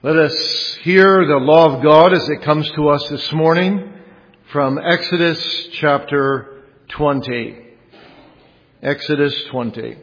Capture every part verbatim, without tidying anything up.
Let us hear the law of God as it comes to us this morning from Exodus chapter twenty. Exodus twenty.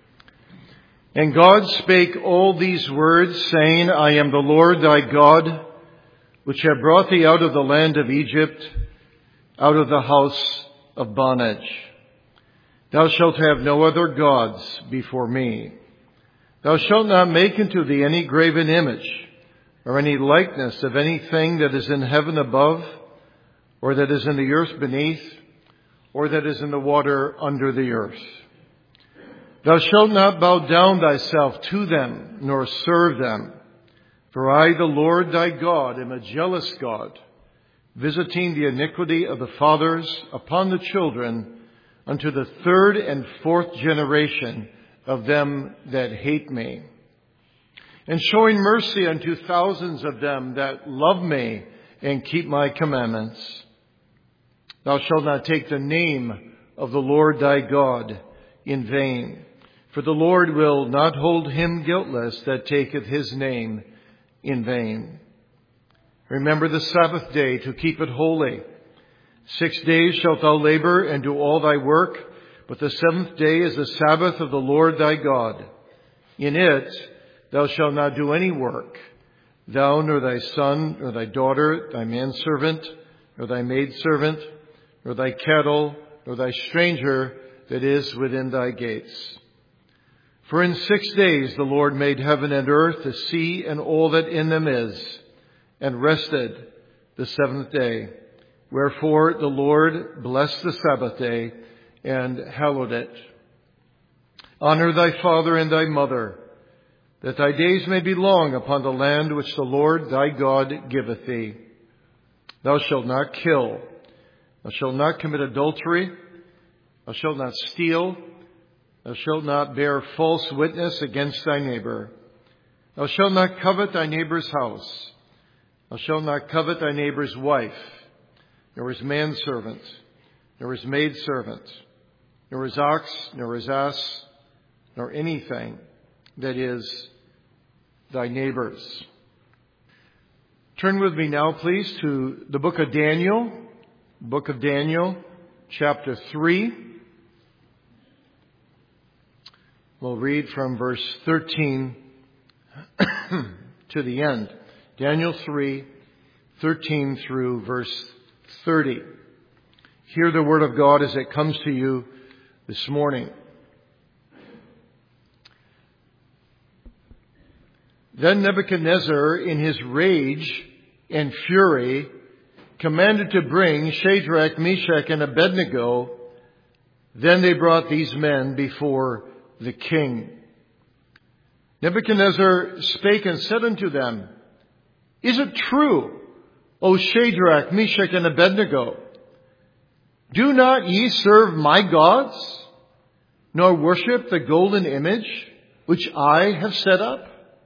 And God spake all these words, saying, I am the Lord thy God, which have brought thee out of the land of Egypt, out of the house of bondage. Thou shalt have no other gods before me. Thou shalt not make unto thee any graven image, or any likeness of anything that is in heaven above, or that is in the earth beneath, or that is in the water under the earth. Thou shalt not bow down thyself to them, nor serve them. For I, the Lord thy God, am a jealous God, visiting the iniquity of the fathers upon the children, unto the third and fourth generation of them that hate me, and showing mercy unto thousands of them that love me and keep my commandments. Thou shalt not take the name of the Lord thy God in vain, for the Lord will not hold him guiltless that taketh his name in vain. Remember the Sabbath day to keep it holy. Six days shalt thou labor and do all thy work, but the seventh day is the Sabbath of the Lord thy God. In it thou shalt not do any work, thou nor thy son, nor thy daughter, thy manservant, nor thy maidservant, nor thy cattle, nor thy stranger that is within thy gates. For in six days the Lord made heaven and earth, the sea, and all that in them is, and rested the seventh day. Wherefore the Lord blessed the Sabbath day and hallowed it. Honor thy father and thy mother, that thy days may be long upon the land which the Lord thy God giveth thee. Thou shalt not kill. Thou shalt not commit adultery. Thou shalt not steal. Thou shalt not bear false witness against thy neighbor. Thou shalt not covet thy neighbor's house. Thou shalt not covet thy neighbor's wife, nor his manservant, nor his maidservant, nor his ox, nor his ass, nor anything that is thy neighbor's. Turn with me now, please, to the book of Daniel, book of Daniel, chapter three. We'll read from verse thirteen to the end. Daniel three, thirteen through verse thirty. Hear the word of God as it comes to you this morning. Then Nebuchadnezzar, in his rage and fury, commanded to bring Shadrach, Meshach, and Abednego. Then they brought these men before the king. Nebuchadnezzar spake and said unto them, Is it true, O Shadrach, Meshach, and Abednego? Do not ye serve my gods, nor worship the golden image which I have set up?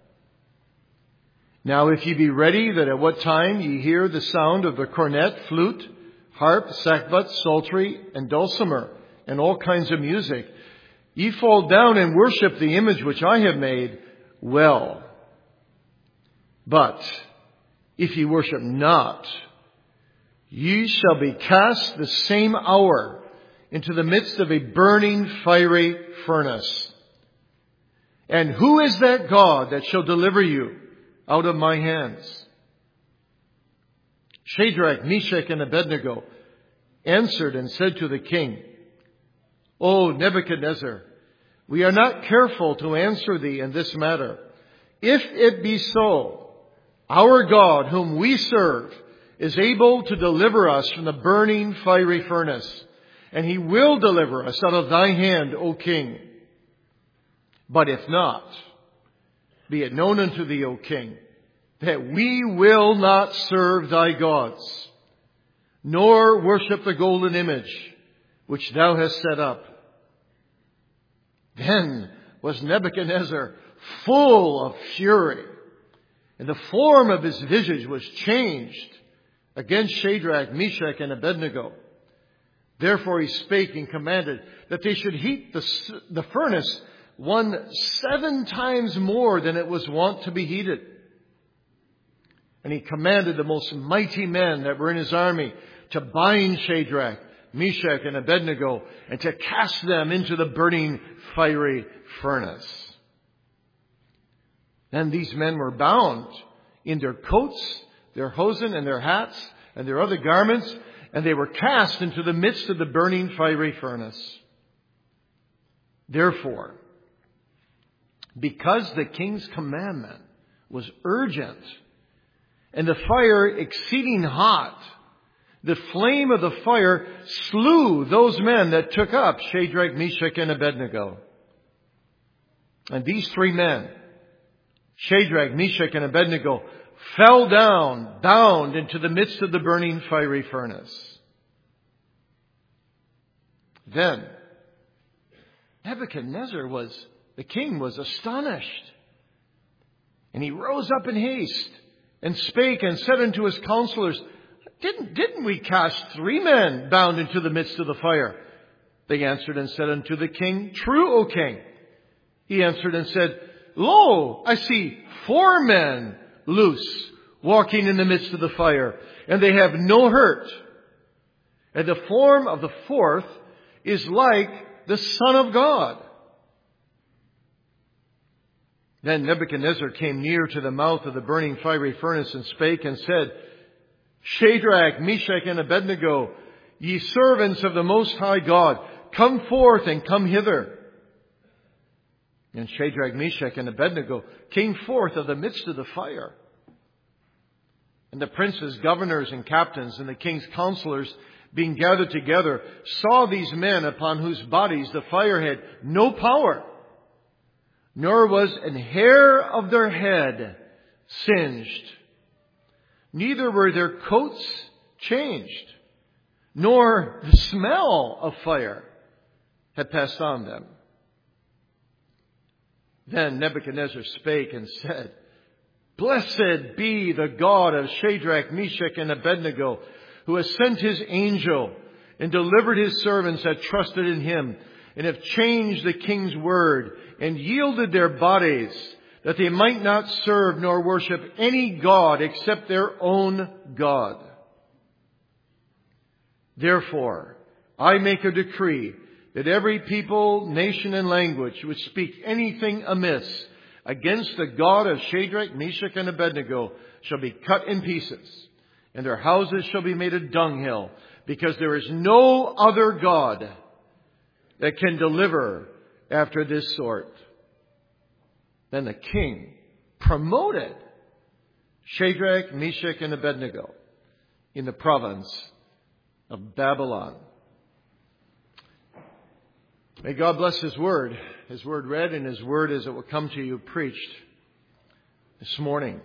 Now if ye be ready, that at what time ye hear the sound of the cornet, flute, harp, sackbut, psaltery, and dulcimer, and all kinds of music, ye fall down and worship the image which I have made, well. But if ye worship not, ye shall be cast the same hour into the midst of a burning fiery furnace. And who is that God that shall deliver you out of my hands? Shadrach, Meshach, and Abednego answered and said to the king, O Nebuchadnezzar, we are not careful to answer thee in this matter. If it be so, our God whom we serve is able to deliver us from the burning fiery furnace, and he will deliver us out of thy hand, O king. But if not, be it known unto thee, O king, that we will not serve thy gods, nor worship the golden image which thou hast set up. Then was Nebuchadnezzar full of fury, and the form of his visage was changed against Shadrach, Meshach, and Abednego. Therefore he spake and commanded that they should heat the, the furnace one seven times more than it was wont to be heated. And he commanded the most mighty men that were in his army to bind Shadrach, Meshach, and Abednego and to cast them into the burning fiery furnace. Then these men were bound in their coats, their hosen, and their hats, and their other garments, and they were cast into the midst of the burning fiery furnace. Therefore, because the king's commandment was urgent, and the fire exceeding hot, the flame of the fire slew those men that took up Shadrach, Meshach, and Abednego. And these three men, Shadrach, Meshach, and Abednego, fell down, bound into the midst of the burning fiery furnace. Then Nebuchadnezzar was, the king was astonished. And he rose up in haste and spake and said unto his counselors, Didn't, didn't we cast three men bound into the midst of the fire? They answered and said unto the king, True, O king. He answered and said, Lo, I see four men loose, walking in the midst of the fire, and they have no hurt. And the form of the fourth is like the Son of God. Then Nebuchadnezzar came near to the mouth of the burning fiery furnace and spake and said, Shadrach, Meshach, and Abednego, ye servants of the Most High God, come forth and come hither. And Shadrach, Meshach, and Abednego came forth of the midst of the fire. And the princes, governors, and captains, and the king's counselors, being gathered together, saw these men upon whose bodies the fire had no power, nor was an hair of their head singed. Neither were their coats changed, nor the smell of fire had passed on them. Then Nebuchadnezzar spake and said, Blessed be the God of Shadrach, Meshach, and Abednego, who has sent his angel and delivered his servants that trusted in him, and have changed the king's word, and yielded their bodies, that they might not serve nor worship any god except their own God. Therefore, I make a decree that every people, nation, and language which speak anything amiss against the God of Shadrach, Meshach, and Abednego shall be cut in pieces, and their houses shall be made a dunghill, because there is no other God that can deliver after this sort. Then the king promoted Shadrach, Meshach, and Abednego in the province of Babylon. May God bless His Word, His Word read, and His Word as it will come to you preached this morning.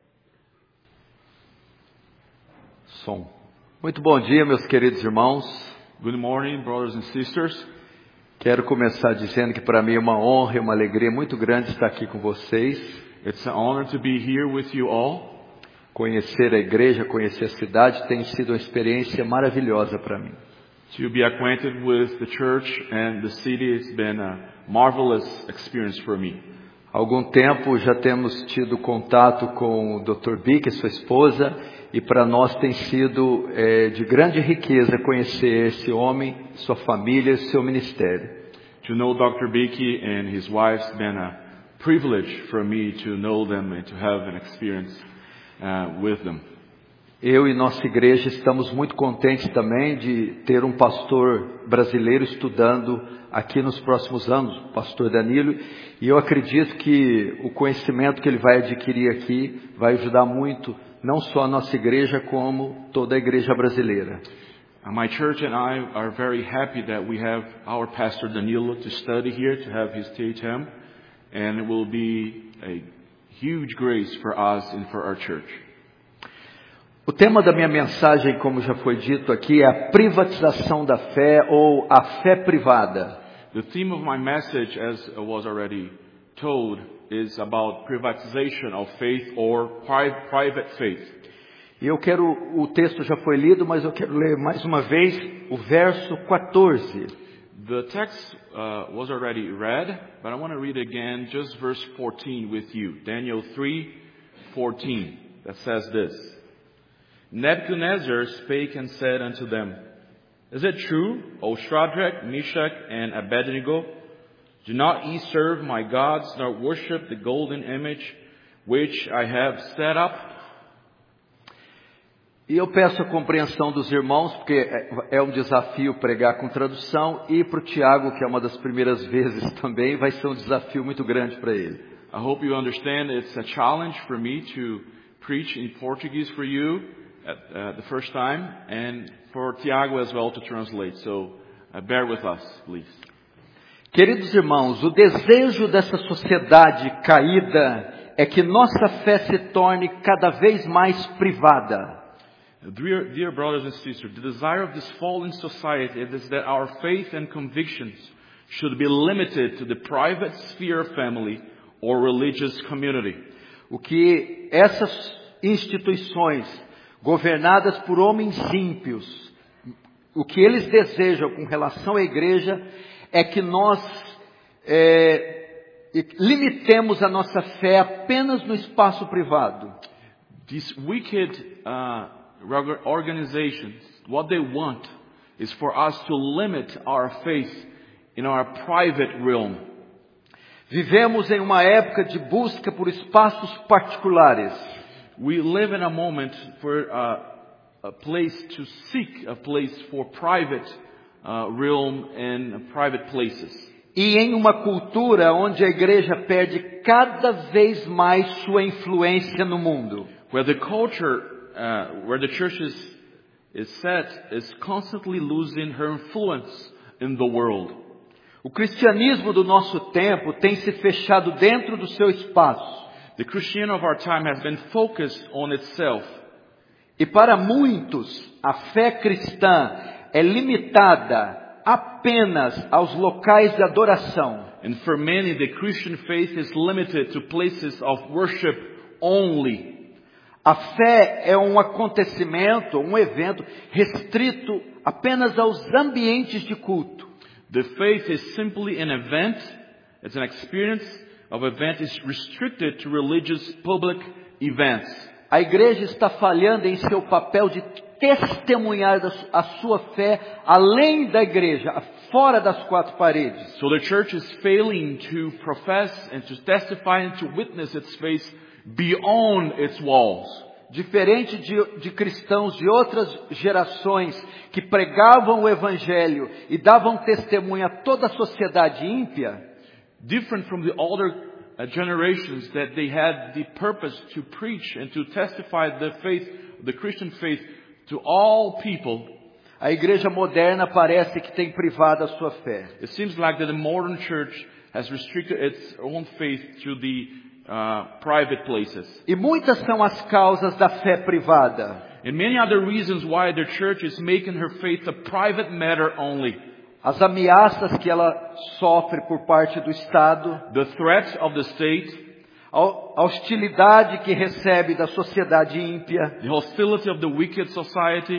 Som. Muito bom dia, meus queridos irmãos. Good morning, brothers and sisters. Quero começar dizendo que para mim é uma honra e uma alegria muito grande estar aqui com vocês. It's an honor to be here with you all. Conhecer a igreja, conhecer a cidade tem sido uma experiência maravilhosa para mim. To be acquainted with the church and the city has been a marvelous experience for me. Há algum tempo já temos tido contato com o doutor Bick e sua esposa, e para nós tem sido é, de grande riqueza conhecer esse homem, sua família e seu ministério. To know doutor Bicky and his wife has been a privilege for me to know them and to have an experience uh, with them. Eu e nossa igreja estamos muito contentes também de ter um pastor brasileiro estudando aqui nos próximos anos, o pastor Danilo, e eu acredito que o conhecimento que ele vai adquirir aqui vai ajudar muito, não só a nossa igreja, como toda a igreja brasileira. My church and I are very happy that we have our pastor Danilo to study here, to have his T H M, and it will be a huge grace for us and for our church. O tema da minha mensagem, como já foi dito aqui, é a privatização da fé ou a fé privada. The theme of my message, as was already told, is about privatization of faith or private faith. E eu quero, o texto já foi lido, mas eu quero ler mais uma vez o verso quatorze. The text uh, was already read, but I want to read again just verse fourteen with you. Daniel three fourteen. that says this. Nebuchadnezzar spake and said unto them, Is it true, O Shadrach, Meshach, and Abednego? Do not ye serve my gods, nor worship the golden image which I have set up? E eu peço a compreensão dos irmãos, porque é um desafio pregar com tradução, e para o Tiago, que é uma das primeiras vezes também, vai ser um desafio muito grande para ele. I hope you understand it's a challenge for me to preach in Portuguese for you at uh, the first time, and for Tiago as well to translate. So uh, bear with us, please. Queridos irmãos, o desejo dessa sociedade caída é que nossa fé se torne cada vez mais privada. Dear, dear brothers and sisters, the desire of this fallen society is that our faith and convictions should be limited to the private sphere of family or religious community. O que essas instituições governadas por homens ímpios, o que eles desejam com relação à igreja é que nós é, limitemos a nossa fé apenas no espaço privado. These wicked uh, organizations, what they want is for us to limit our faith in our private realm. Vivemos em uma época de busca por espaços particulares. We live in a moment for uh, a place to seek a place for private uh, realm and private places. E em uma cultura onde a igreja perde cada vez mais sua influência no mundo. Where the culture, uh, where the church is, is set, is constantly losing her influence in the world. O cristianismo do nosso tempo tem se fechado dentro do seu espaço. The Christian of our time has been focused on itself. E para muitos, a fé cristã é limitada apenas aos locais de adoração. And for many, the Christian faith is limited to places of worship only. A fé é um acontecimento, um evento restrito apenas aos ambientes de culto. The faith is simply an event. It's an experience of event is restricted to religious public events. A igreja está falhando em seu papel de testemunhar a sua fé além da igreja, fora das quatro paredes. So the church is failing to profess and to testify and to witness its faith beyond its walls. Diferente de, de cristãos de outras gerações que pregavam o evangelho e davam testemunho a toda a sociedade ímpia. Different from the older uh, generations that they had the purpose to preach and to testify the faith, the Christian faith, to all people. A igreja moderna parece que tem privado a sua fé. It seems like that the modern church has restricted its own faith to the uh, private places. E muitas são as causas da fé privada. And many other reasons why the church is making her faith a private matter only. As ameaças que ela sofre por parte do Estado, the threats of the state, a hostilidade que recebe da sociedade ímpia, the hostility of the wicked society,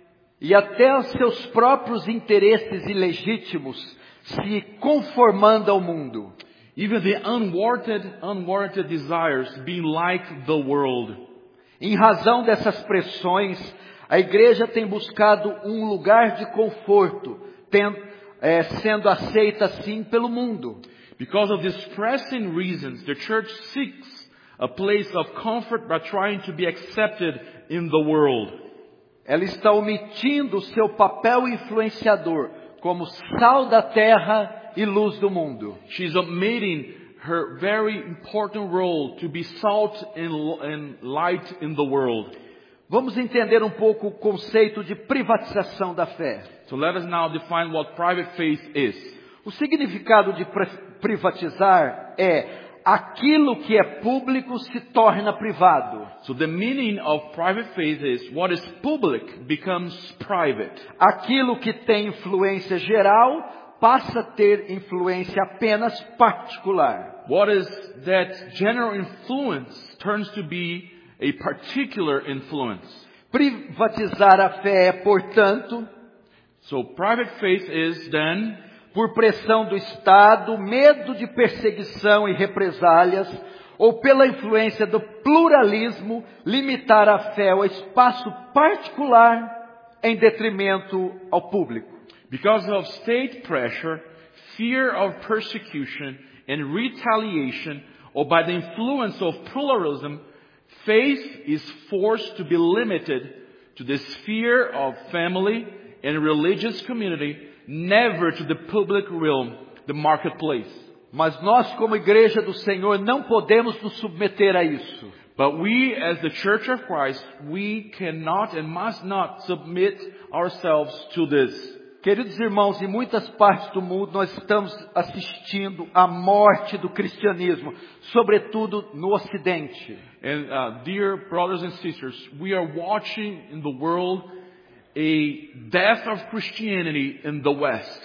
e até os seus próprios interesses ilegítimos se conformando ao mundo. Even the unwarranted, unwarranted desires being like the world. Em razão dessas pressões, a igreja tem buscado um lugar de conforto, tendo, é, sendo aceita assim pelo mundo. Because of these pressing reasons, the church seeks a place of comfort by trying to be accepted in the world. Ela está omitindo o seu papel influenciador como sal da terra e luz do mundo. She's omitting her very important role to be salt and light in the world. Vamos entender um pouco o conceito de privatização da fé. So let us now define what private faith is. O significado de privatizar é aquilo que é público se torna privado. So the meaning of private faith is what is public becomes private. Aquilo que tem influência geral passa a ter influência apenas particular. What is that general influence turns to be a particular influence. Privatizar a fé é, portanto, so private faith is then, por pressão do Estado, medo de perseguição e represálias, ou pela influência do pluralismo, limitar a fé ao espaço particular em detrimento ao público. Because of state pressure, fear of persecution, and retaliation, or by the influence of pluralism, faith is forced to be limited to the sphere of family and religious community, never to the public realm, the marketplace. Mas nós, como igreja do Senhor, não podemos nos submeter a isso. But we, as the Church of Christ, we cannot and must not submit ourselves to this. Queridos irmãos, em muitas partes do mundo nós estamos assistindo à morte do cristianismo, sobretudo no Ocidente. And uh, dear brothers and sisters, we are watching in the world a death of Christianity in the West.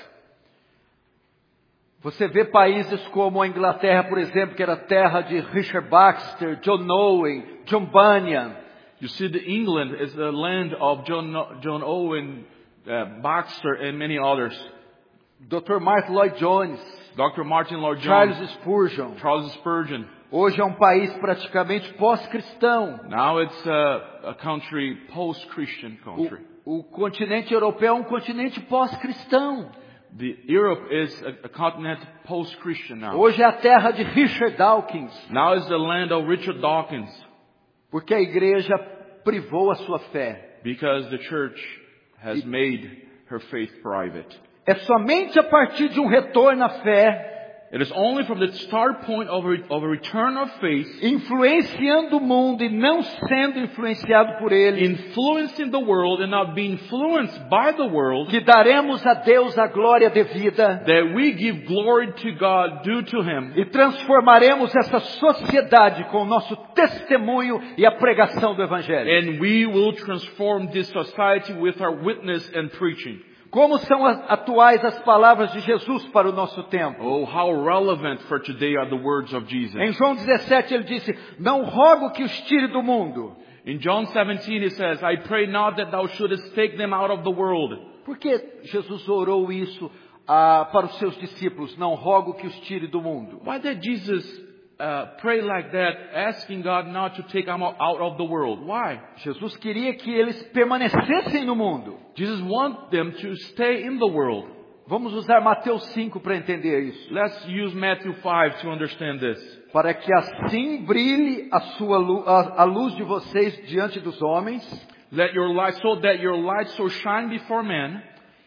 Você vê países como a Inglaterra, por exemplo, que era terra de Richard Baxter, John Owen, John Bunyan. You see, the England is the land of John, John Owen, uh, Baxter, and many others. doutor Martin Lloyd Jones, Doctor Martin Lloyd Charles Jones, Spurgeon. Charles Spurgeon. Hoje é um país praticamente pós-cristão. Now it's a, a country, post-Christian country. O, o continente europeu é um continente pós-cristão. The Europe is a, a continent post-Christian now. Hoje é a terra de Richard Dawkins, Now is the land of Richard Dawkins, porque a igreja privou a sua fé. because the church has made her faith private. É somente a partir de um retorno à fé, It is only from the start point of a, of a return of faith, influenciando o mundo e não sendo influenciado por ele, influencing the world and not being influenced by the world, que daremos a Deus a glória devida that we give glory to God due to Him, e transformaremos essa sociedade com o nosso testemunho e a pregação do Evangelho. and we will transform this society with our witness and preaching. Como são as- atuais as palavras de Jesus para o nosso tempo? Oh, how relevant for today are the words of Jesus. Em João dezessete ele disse, não rogo que os tire do mundo. In John seventeen it says, I pray not that thou shouldest take them out of the world. Por que Jesus orou isso ah, para os seus discípulos? Não rogo que os tire do mundo. Why did Jesus uh, pray like that, asking God not to take them out of the world? Why? Jesus queria que eles permanecessem no mundo. Jesus wants them to stay in the world. Vamos usar Mateus cinco para entender isso. Let's use Matthew five to understand this. Para que assim brilhe a, sua, lu- a, a luz de vocês diante dos homens, Let your light, so that your light so shine before men,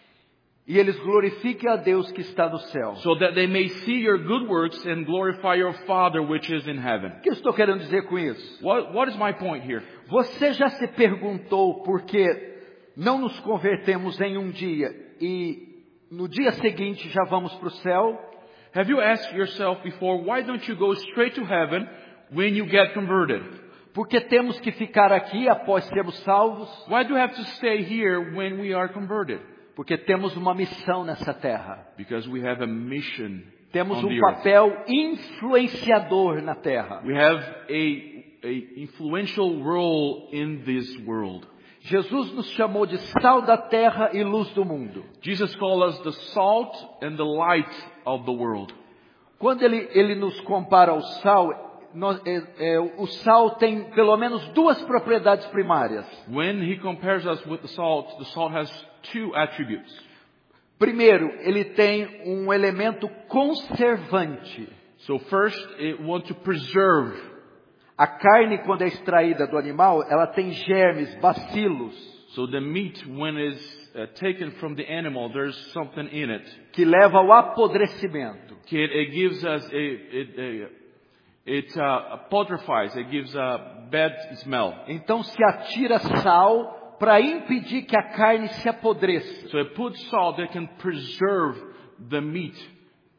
e eles glorifiquem a Deus que está no céu. so that they may see your good works and glorify your Father which is in heaven. O que eu estou querendo dizer com isso? What, what is my point here? Você já se perguntou por que não nos convertemos em um dia e no dia seguinte já vamos para o céu? Have you asked yourself before, why don't you go straight to heaven when you get converted? Porque temos que ficar aqui após sermos salvos? Why do you have to stay here when we are converted? Porque temos uma missão nessa terra. Because we have a mission Temos on um the earth. papel influenciador na terra. We have a, a influential role in this world. Jesus nos chamou de sal da terra e luz do mundo. Jesus called us the salt and the light of the world. Quando ele, ele nos compara ao sal, nós, é, é, o sal tem pelo menos duas propriedades primárias. When he compares us with the salt, the salt has two attributes. Primeiro, ele tem um elemento conservante. So first, it wants to preserve. A carne, quando é extraída do animal, ela tem germes, bacilos, So the meat, when it's uh, taken from the animal, there's something in it. que leva ao apodrecimento. It, it gives us a, it, a, it uh, putrefies, it gives a bad smell. Então se atira sal para impedir que a carne se apodreça. So it puts salt that can preserve the meat.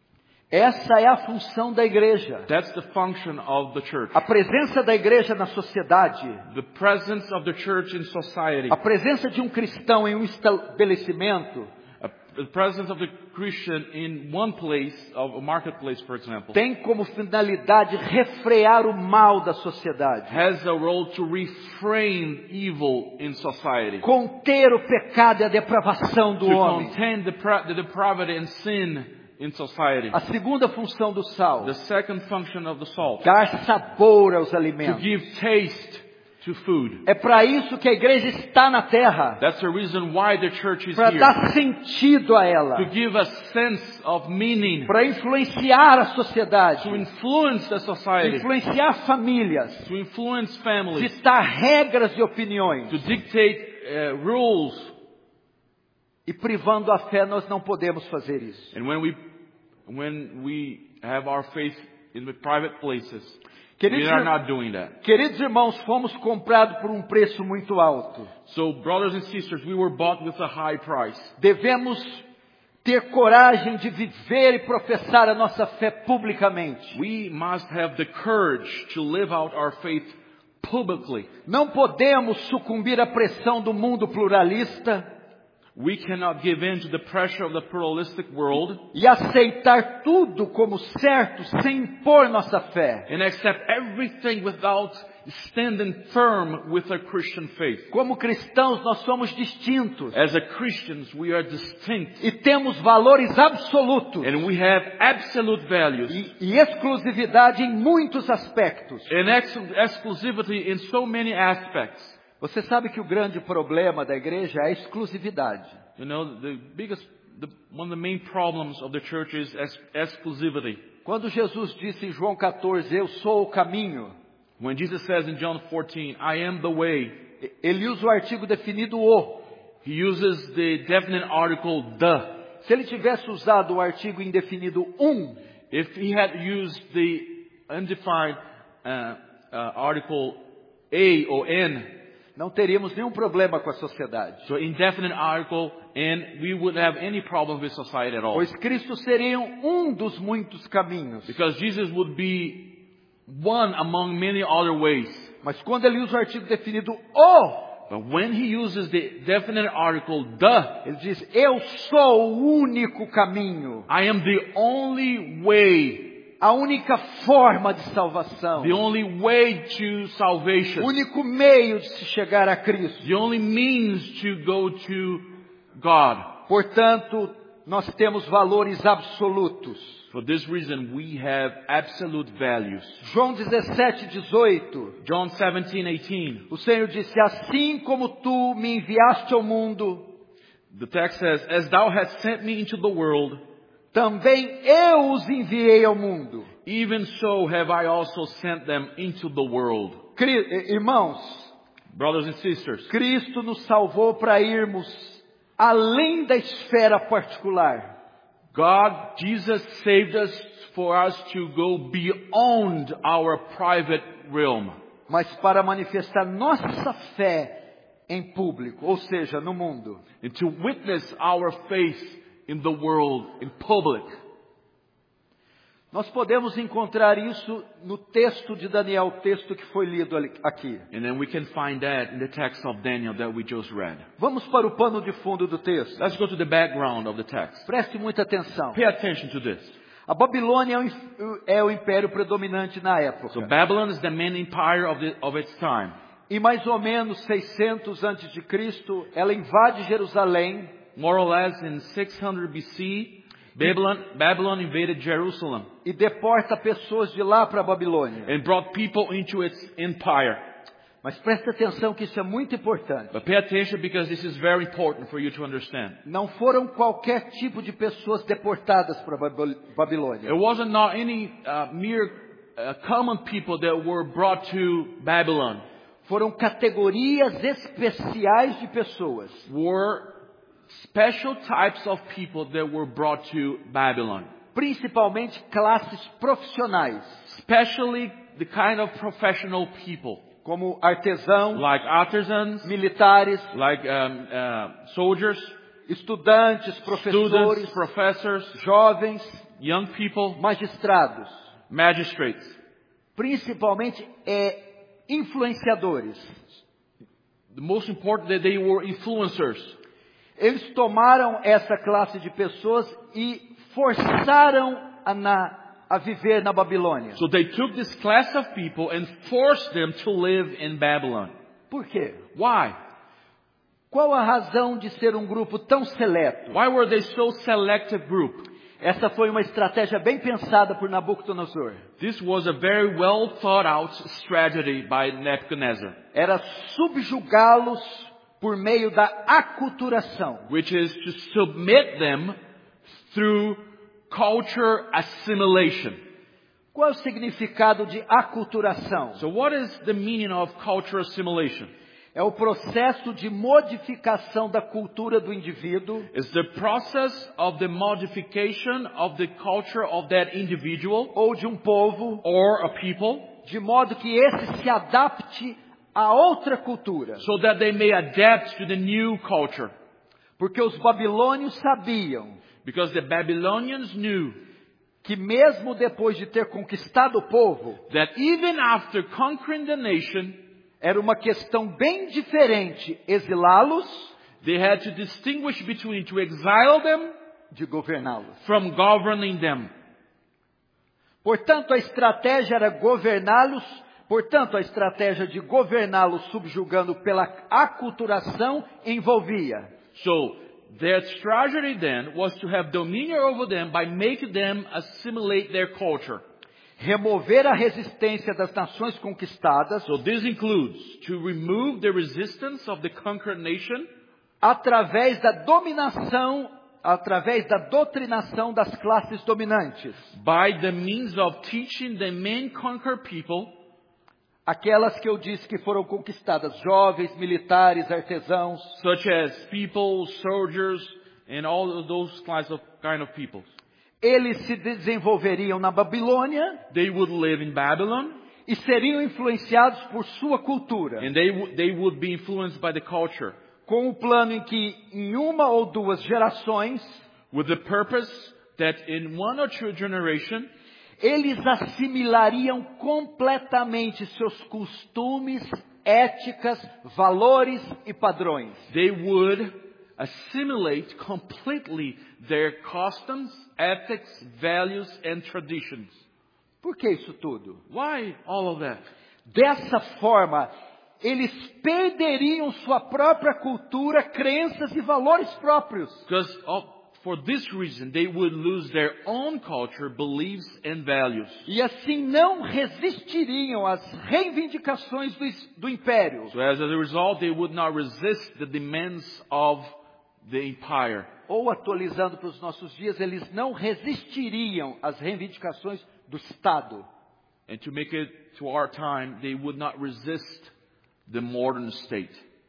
Essa é a função da igreja. That's the function of the church. A presença da igreja na sociedade, The presence of the church in society. a presença de um cristão em um estabelecimento, Uh, The presence of the Christian in one place, of a marketplace, for example, tem como finalidade refrear o mal da sociedade, has a role to refrain evil in society. conter o pecado e a depravação do To homem. contain the, pra- the depravity and sin in society. A segunda função do sal, The second function of the salt, dar sabor aos to alimentos. give taste to food. É para isso que a igreja está na terra, That's the reason why the church is para here. dar sentido a ela, To give a sense of meaning, para influenciar a sociedade, to influence the society, influenciar famílias, to influence families, ditar regras e opiniões. to dictate uh, rules. E privando a fé, nós não podemos fazer isso. And when we, when we have our faith in the private places, Queridos, we are not doing that. queridos irmãos, fomos comprados por um preço muito alto. So, brothers and sisters, we were bought with a high price. Devemos ter coragem de viver e professar a nossa fé publicamente. We must have the courage to live out our faith publicly. Não podemos sucumbir à pressão do mundo pluralista We cannot give in to the pressure of the pluralistic world e aceitar tudo como certo sem impor nossa fé. and accept everything without standing firm with our Christian faith. Como cristãos, nós somos distintos As a Christians, we are distinct e temos valores absolutos and we have absolute values e, e exclusividade em muitos aspectos. and ex- exclusivity in so many aspects. Você sabe que o grande problema da igreja é a exclusividade. You know, the biggest, the, one of the main problems of the church is ex- exclusivity. Quando Jesus disse em João quatorze, eu sou o caminho, When Jesus says in John fourteen, I am the way, ele usa o artigo definido o. he uses the definite article the. Se ele tivesse usado o artigo indefinido um, If he had used the undefined uh, uh, article a or n, não teríamos nenhum problema com a sociedade. so indefinite article n, we wouldn't have any problem with society at all. Pois Cristo seria um dos muitos caminhos. Because Jesus would be one among many other ways. Mas quando ele usa o artigo definido o, But when he uses the definite article the, ele diz, eu sou o único caminho, I am the only way, a única forma de salvação, the only way to o salvation, único meio de se chegar a Cristo. the only means to go to God. Portanto, nós temos valores absolutos. For this reason, we have absolute values. João dezessete, dezoito. John seventeen eighteen. O Senhor disse, assim como tu me enviaste ao mundo, The text says, As thou hast sent me into the world, também eu os enviei ao mundo. even so have I also sent them into the world. Cri- Irmãos, Brothers and sisters, Cristo nos salvou para irmos além da esfera particular. God, Jesus saved us for us to go beyond our private realm, Mas para manifestar nossa fé em público, ou seja, no mundo. and to witness our faith in the world, in public. Nós podemos encontrar isso no texto de Daniel, o texto que foi lido ali- aqui. And then we can find that in the text of Daniel that we just read. Vamos para o pano de fundo do texto. Let's go to the background of the text. Preste muita atenção. Pay attention to this. A Babilônia é o im- é o império predominante na época. So Babylon is the main empire of, the, of its time. Em mais ou menos seiscentos antes de Cristo, ela invade Jerusalém More or less in six hundred B C, Babylon, Babylon invaded Jerusalem e deporta pessoas de lá para a Babilônia. and brought people into its empire. Mas preste atenção que isso é muito importante. But pay attention because this is very important for you to understand. Não foram qualquer tipo de pessoas deportadas para a Babil- Babilônia. It wasn't not any uh, mere uh, common people that were brought to Babylon. Foram categorias especiais de pessoas. Were special types of people that were brought to Babylon. Principalmente classes profissionais, Especially the kind of professional people. como artesãos, Like artisans, militares, like um, uh, soldiers, estudantes, professores, students, professors, jovens, young people, magistrados. magistrates. Principalmente é, influenciadores. The most important that they were influencers. Eles tomaram essa classe de pessoas e forçaram a, na, a viver na Babilônia. So they took this class of people and forced them to live in Babylon. Por quê? Why? Qual a razão de ser um grupo tão seleto? Why were they so selective group? Essa foi uma estratégia bem pensada por Nabucodonosor. This was a very well thought out strategy by Nebuchadnezzar, Era subjugá-los por meio da aculturação. which is to submit them through culture assimilation. Qual é o significado de aculturação? So what is the meaning of culture assimilation? É o processo de modificação da cultura do indivíduo It's the process of the modification of the culture of that individual ou de um povo, or a people, de modo que esse se adapte a outra cultura. so that they may adapt to the new culture. Porque os babilônios sabiam Because the Babylonians knew que mesmo depois de ter conquistado o povo, that even after conquering the nation, era uma questão bem diferente exilá-los they had to distinguish between to exile them de governá-los. from governing them. Portanto, a estratégia era governá-los, portanto, a estratégia de governá-los subjugando pela aculturação envolvia So their strategy then was to have dominion over them by making them assimilate their culture. remover a resistência das nações conquistadas So this includes to remove the resistance of the conquered nation através da dominação, através da doutrinação das classes dominantes, by the means of teaching the main conquered people, aquelas que eu disse que foram conquistadas, jovens, militares, artesãos. such as people, soldiers, and all of those kinds of kind of people. Eles se desenvolveriam na Babilônia They would live in Babylon, e seriam influenciados por sua cultura, and they w- they would be influenced by the culture, com o plano em que em uma ou duas gerações with the purpose that in one or two generation eles assimilariam completamente seus costumes, éticas, valores e padrões. they would assimilate completely their customs, ethics, values, and traditions. Por que isso tudo? Why all of that? Dessa forma, eles perderiam sua própria cultura, crenças e valores próprios. Because of, for this reason, they would lose their own culture, beliefs, and values. E assim não resistiriam às reivindicações do, do império. So as a result, they would not resist the demands of the empire. Ou atualizando para os nossos dias, eles não resistiriam às reivindicações do Estado. And to make it to our time, they would not resist the modern state.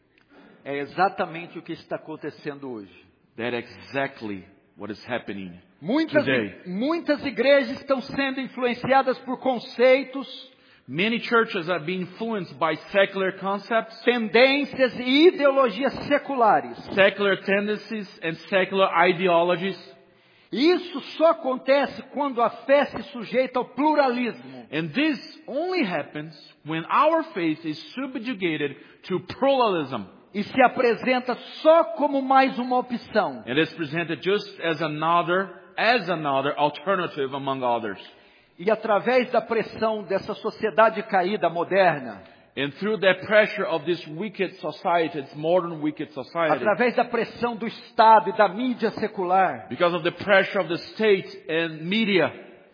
É exatamente o que está acontecendo hoje. That's exactly what is happening Muitas, today. muitas igrejas estão sendo influenciadas por conceitos, Many churches are being influenced by secular concepts, tendências e ideologias seculares. secular tendencies, and secular ideologies. E isso só acontece quando a fé se sujeita ao pluralismo. And this only happens when our faith is subjugated to pluralism. E se apresenta só como mais uma opção. And is presented just as another, as another alternative among others. E através da pressão dessa sociedade caída moderna, And through that pressure of this wicked society, this modern wicked society, através da pressão do Estado e da mídia secular, because of the pressure of the state and media,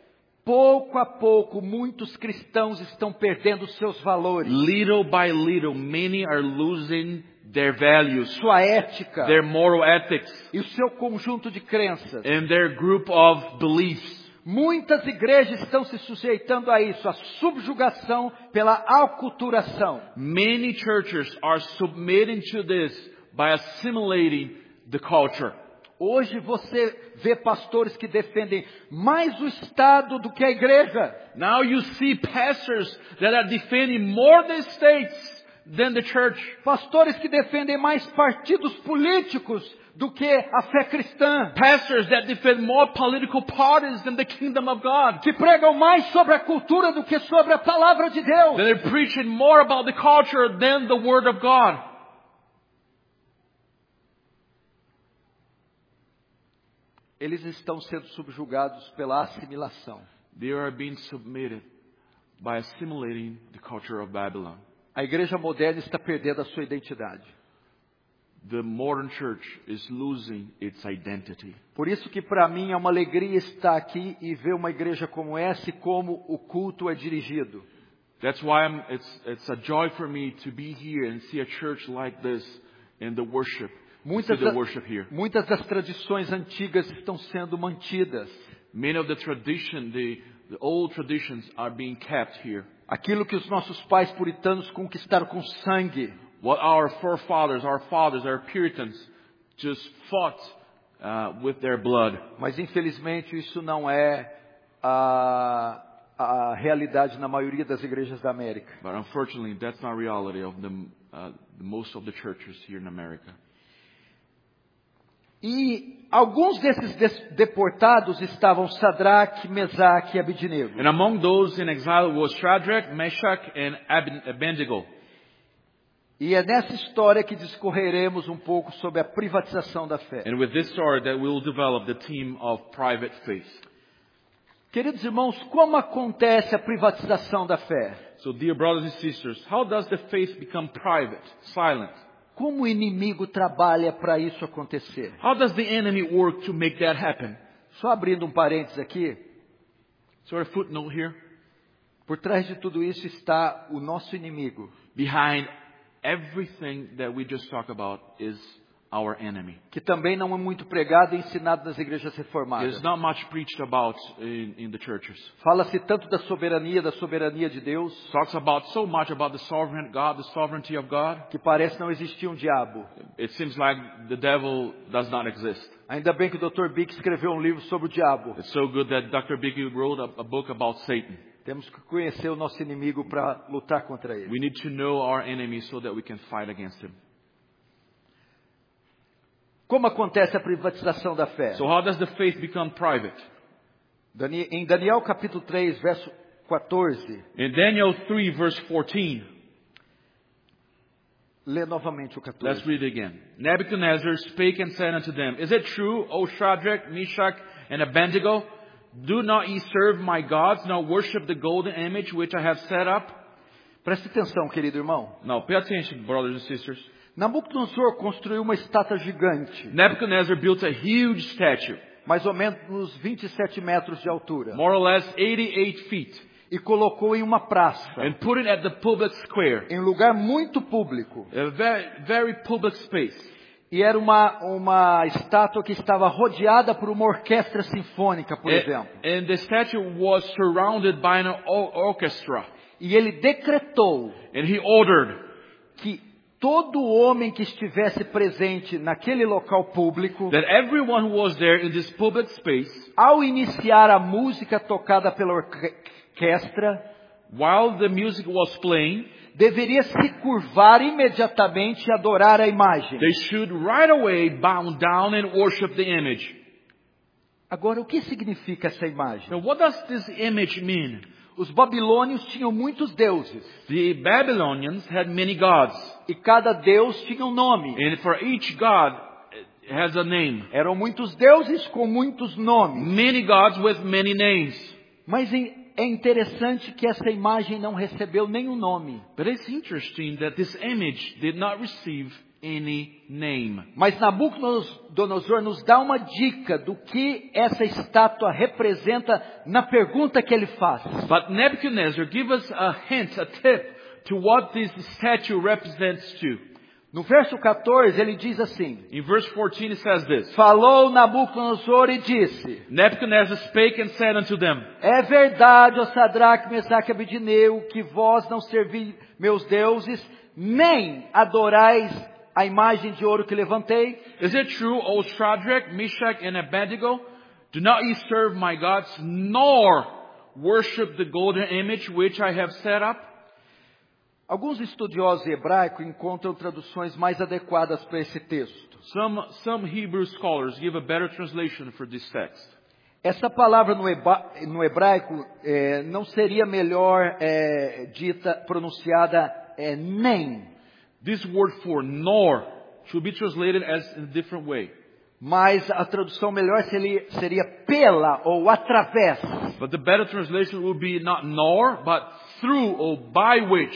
pouco a pouco muitos cristãos estão perdendo seus valores, little by little, many are losing their values, sua ética their moral ethics, e o seu conjunto de crenças. and their group of beliefs. Muitas igrejas estão se sujeitando a isso, a subjugação pela aculturação. Many churches are submitting to this by assimilating the culture. Hoje você vê pastores que defendem mais o Estado do que a igreja. Now you see pastors that are defending more the states than the church. Pastores que defendem mais partidos políticos do que a fé cristã. Pastors that defend more political parties than the kingdom of God. Que pregam mais sobre a cultura do que sobre a palavra de Deus. That are preaching more about the culture than the word of God. Eles estão sendo subjugados pela assimilação. They are being submitted by assimilating the culture of Babylon. A igreja moderna está perdendo a sua identidade. the modern church is losing its identity. Por isso que para mim é uma alegria estar aqui e ver uma igreja como essa e como o culto é dirigido. That's why I'm, it's, it's a joy for me to be here and see a church like this in the worship. Muitas, see the worship here. muitas das tradições antigas estão sendo mantidas. Many of the tradition, the, the old traditions are being kept here. Aquilo que os nossos pais puritanos conquistaram com sangue. What our forefathers, our fathers, our Puritans just fought uh, with their blood. Mas infelizmente isso não é a, a realidade na maioria das igrejas da América. But unfortunately, that's not reality of the, uh, most of the churches here in America. E alguns desses deportados estavam Sadraque, Mesaque e Abednego. And among those in exile was Shadrach, Meshach, and Abednego. E é nessa história que discorreremos um pouco sobre a privatização da fé. And with this story that we will develop the theme of private faith. Queridos irmãos, como acontece a privatização da fé? So dear brothers and sisters, how does the faith become private, silent? Como o inimigo trabalha para isso acontecer? How does the enemy work to make that happen? Só abrindo um parênteses aqui. So a footnote here. Por trás de tudo isso está o nosso inimigo. Behind everything that we just talked about is our enemy. Que também não é muito pregado e ensinado nas igrejas reformadas. It's not much preached about in, in the churches. Fala-se tanto da soberania, da soberania de Deus. Talks about so much about the sovereign God, the sovereignty of God. Que parece não existir um diabo. It seems like the devil does not exist. Ainda bem que o doutor Bick escreveu um livro sobre o diabo. It's so good that Doctor Bicky wrote a, a book about Satan. Temos que conhecer o nosso inimigo para lutar contra ele. We need to know our enemy so that we can fight against him. Como acontece a privatização da fé? So how does the faith become private? Em Daniel capítulo três, verso quatorze. In Daniel three, verse fourteen. Lê novamente o quatorze. Let's read it again. Nebuchadnezzar spake and said unto them, Is it true, O Shadrach, Meshach, and Abednego? Do not ye serve my gods, nor worship the golden image which I have set up? Preste atenção, querido irmão. Now, pay attention, brothers and sisters. Nabucodonosor construiu uma estátua gigante. Nebuchadnezzar built a huge statue. Mais ou menos vinte e sete metros de altura. More or less eighty-eight feet. E colocou em uma praça. And put it at the public square. Em lugar muito público. A very, very public space. E era uma, uma estátua que estava rodeada por uma orquestra sinfônica, por and, exemplo. And the statue was surrounded by an orchestra. E ele decretou and he ordered que todo homem que estivesse presente naquele local público, that everyone who was there in this public space, ao iniciar a música tocada pela orquestra, while the music was playing, deveria se curvar imediatamente e adorar a imagem. They should right away bow down and worship the image. Agora, o que significa essa imagem? Now, what does this image mean? Os babilônios tinham muitos deuses. The Babylonians had many gods. E cada deus tinha um nome. And for each god has a name. Eram muitos deuses com muitos nomes. Many gods with many names. Mas é interessante que essa imagem não recebeu nenhum nome. But it's interesting that this image did not receive any name. Mas Nabucodonosor nos dá uma dica do que essa estátua representa na pergunta que ele faz. But Nebuchadnezzar gives us a hint, a tip to what this statue represents to. No verso quatorze ele diz assim. In verse fourteen it says this. Falou Nabucodonosor e disse. Nebuchadnezzar spake and said unto them. É verdade, ó Sadraque, Mesaque e Abednego, que vós não servis meus deuses, nem adorais a imagem de ouro que levantei. Is it true, O Shadrach, Meshach, and Abednego? Do not ye serve my gods, nor worship the golden image which I have set up? Alguns estudiosos hebraicos encontram traduções mais adequadas para esse texto. Some, some Hebrew scholars give a better translation for this text. Essa palavra no, heba, no hebraico é, não seria melhor é, dita, pronunciada é, nem. This word for nor should be translated as in a different way. Mas a tradução melhor seria, seria pela ou através. But the better translation would be not nor, but through or by which.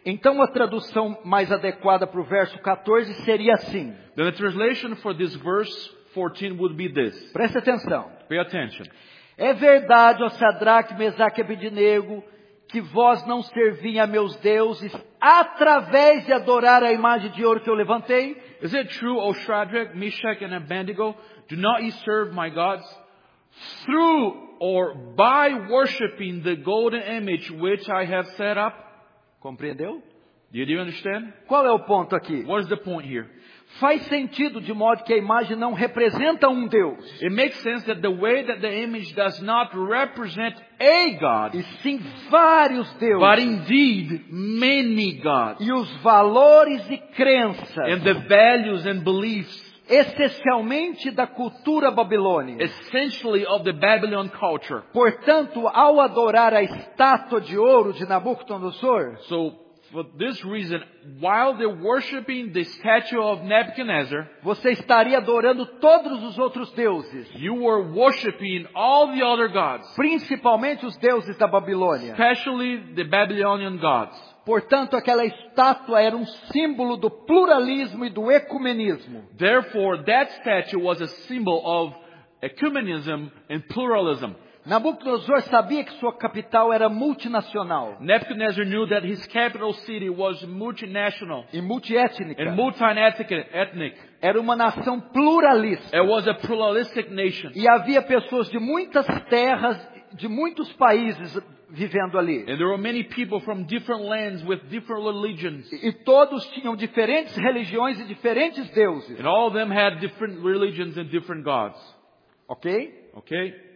Então a tradução mais adequada para o verso quatorze seria assim. Then the translation for this verse fourteen would be this. Preste atenção. Pay attention. É verdade, ó Sadraque, Mesaque e Abednego, que vós não servim a meus deuses através de adorar a imagem de ouro que eu levantei? Is it true, O Shadrach, Meshach, and Abednego, do not ye serve my gods through or by worshiping the golden image which I have set up? Compreendeu? Did you understand? Qual é o ponto aqui? What is the point here? Faz sentido de modo que a imagem não representa um Deus, It makes sense that the way that the image does not represent a God, e sim vários but deuses. indeed many gods. E os valores e crenças, And the values and beliefs, especialmente da cultura babilônica. essentially of the Babylon culture. Portanto, ao adorar a estátua de ouro de Nabucodonosor, So, for this reason, while they're worshiping the statue of Nebuchadnezzar, você estaria adorando todos os outros deuses, you were worshiping all the other gods, principalmente os deuses da Babilônia. especially the Babylonian gods. Portanto, aquela estátua era um símbolo do pluralismo e do ecumenismo. Therefore, that statue was a symbol of ecumenism and pluralism. Nabucodonosor sabia que sua capital era multinacional Nebuchadnezzar knew that his capital city was multinational e multiétnica. and multi-ethnic. ethnic. Era uma nação pluralista. It was a pluralistic nation. E havia pessoas de muitas terras, de muitos países vivendo ali. And there were many people from different lands with different religions. E todos tinham diferentes religiões e diferentes deuses. And all of them had different religions and different gods. Ok? Okay?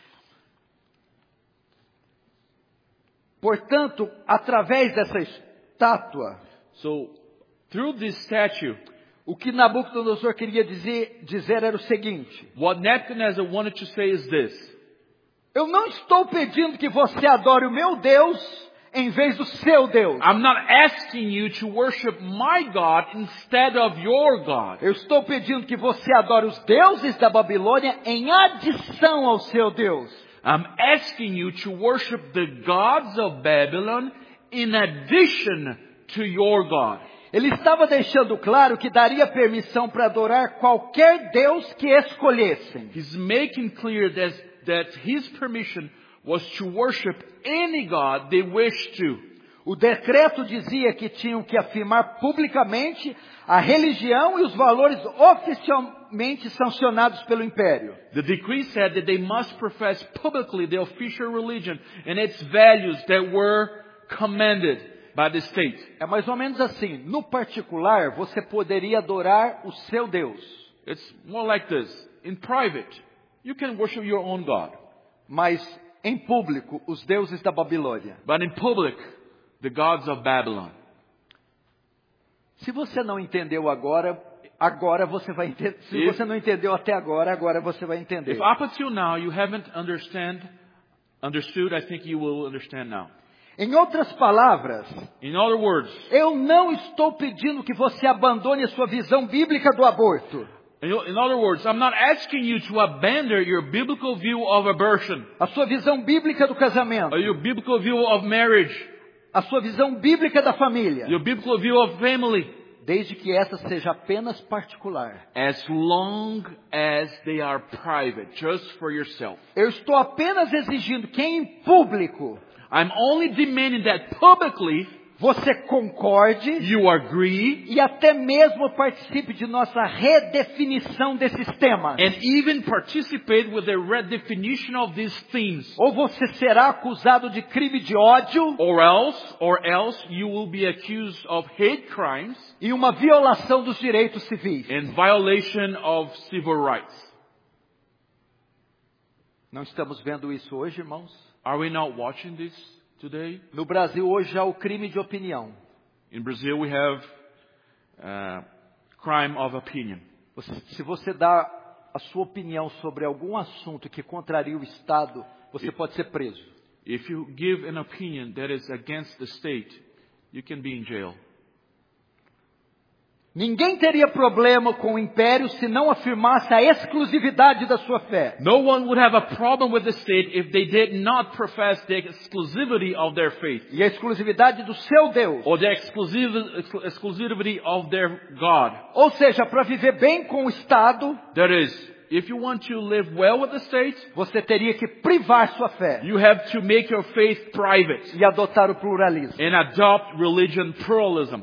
Portanto, através dessa estátua, So, through this statue, o que Nabucodonosor queria dizer, dizer era o seguinte: what Nebuchadnezzar wanted to say is this. eu não estou pedindo que você adore o meu Deus em vez do seu Deus. I'm not asking you to worship my God instead of your God. Eu estou pedindo que você adore os deuses da Babilônia em adição ao seu Deus. I'm asking you to worship the gods of Babylon in addition to your God. Ele estava deixando claro que daria permissão para adorar qualquer Deus que escolhessem. He's making clear that, that his permission was to worship any God they wished to. O decreto dizia que tinham que afirmar publicamente a religião e os valores oficialmente sancionados pelo império. The decree said that they must profess publicly the official religion and its values that were commanded by the state. É mais ou menos assim. No particular, você poderia adorar o seu Deus. It's more like this. In private, you can worship your own God. Mas em público, os deuses da Babilônia. But in public, the gods of Babylon. Se você não entendeu agora, agora você vai entender. Se If- você não entendeu até agora, agora você vai entender. If up until now you haven't understand, understood, I think you will understand now. Em outras palavras, In other words, eu não estou pedindo que você abandone a sua visão bíblica do aborto, in in other words, I'm not asking you to abandon your biblical view of abortion, a sua visão bíblica do casamento, or your biblical view of marriage, a sua visão bíblica da família, your biblical view of family, desde que essa seja apenas particular. as long as they are private, just for yourself. Eu estou apenas exigindo que em público I'm only demanding that publicly você concorde you agree e até mesmo participe de nossa redefinição desses temas. and even participate with the redefinition of these themes. Ou você será acusado de crime de ódio Or else, or else you will be accused of hate crimes e uma violação dos direitos civis. and violation of civil rights. Não estamos vendo isso hoje, irmãos? Are we not watching this today? No Brasil hoje há o crime de opinião. In Brazil we have uh, crime of opinion. Você- se você dá a sua opinião sobre algum assunto que contraria o Estado, você pode ser preso. If you give an opinion that is against the state, you can be in jail. Ninguém teria problema com o império se não afirmasse a exclusividade da sua fé. No one would have a problem with the state if they did not profess the exclusivity of their faith. E a exclusividade do seu Deus. Or the exclusive, exclusivity of their God. Ou seja, para viver bem com o Estado, That is, if you want to live well with the state, você teria que privar sua fé. you have to make your faith private. E adotar o pluralismo. And adopt religion pluralism.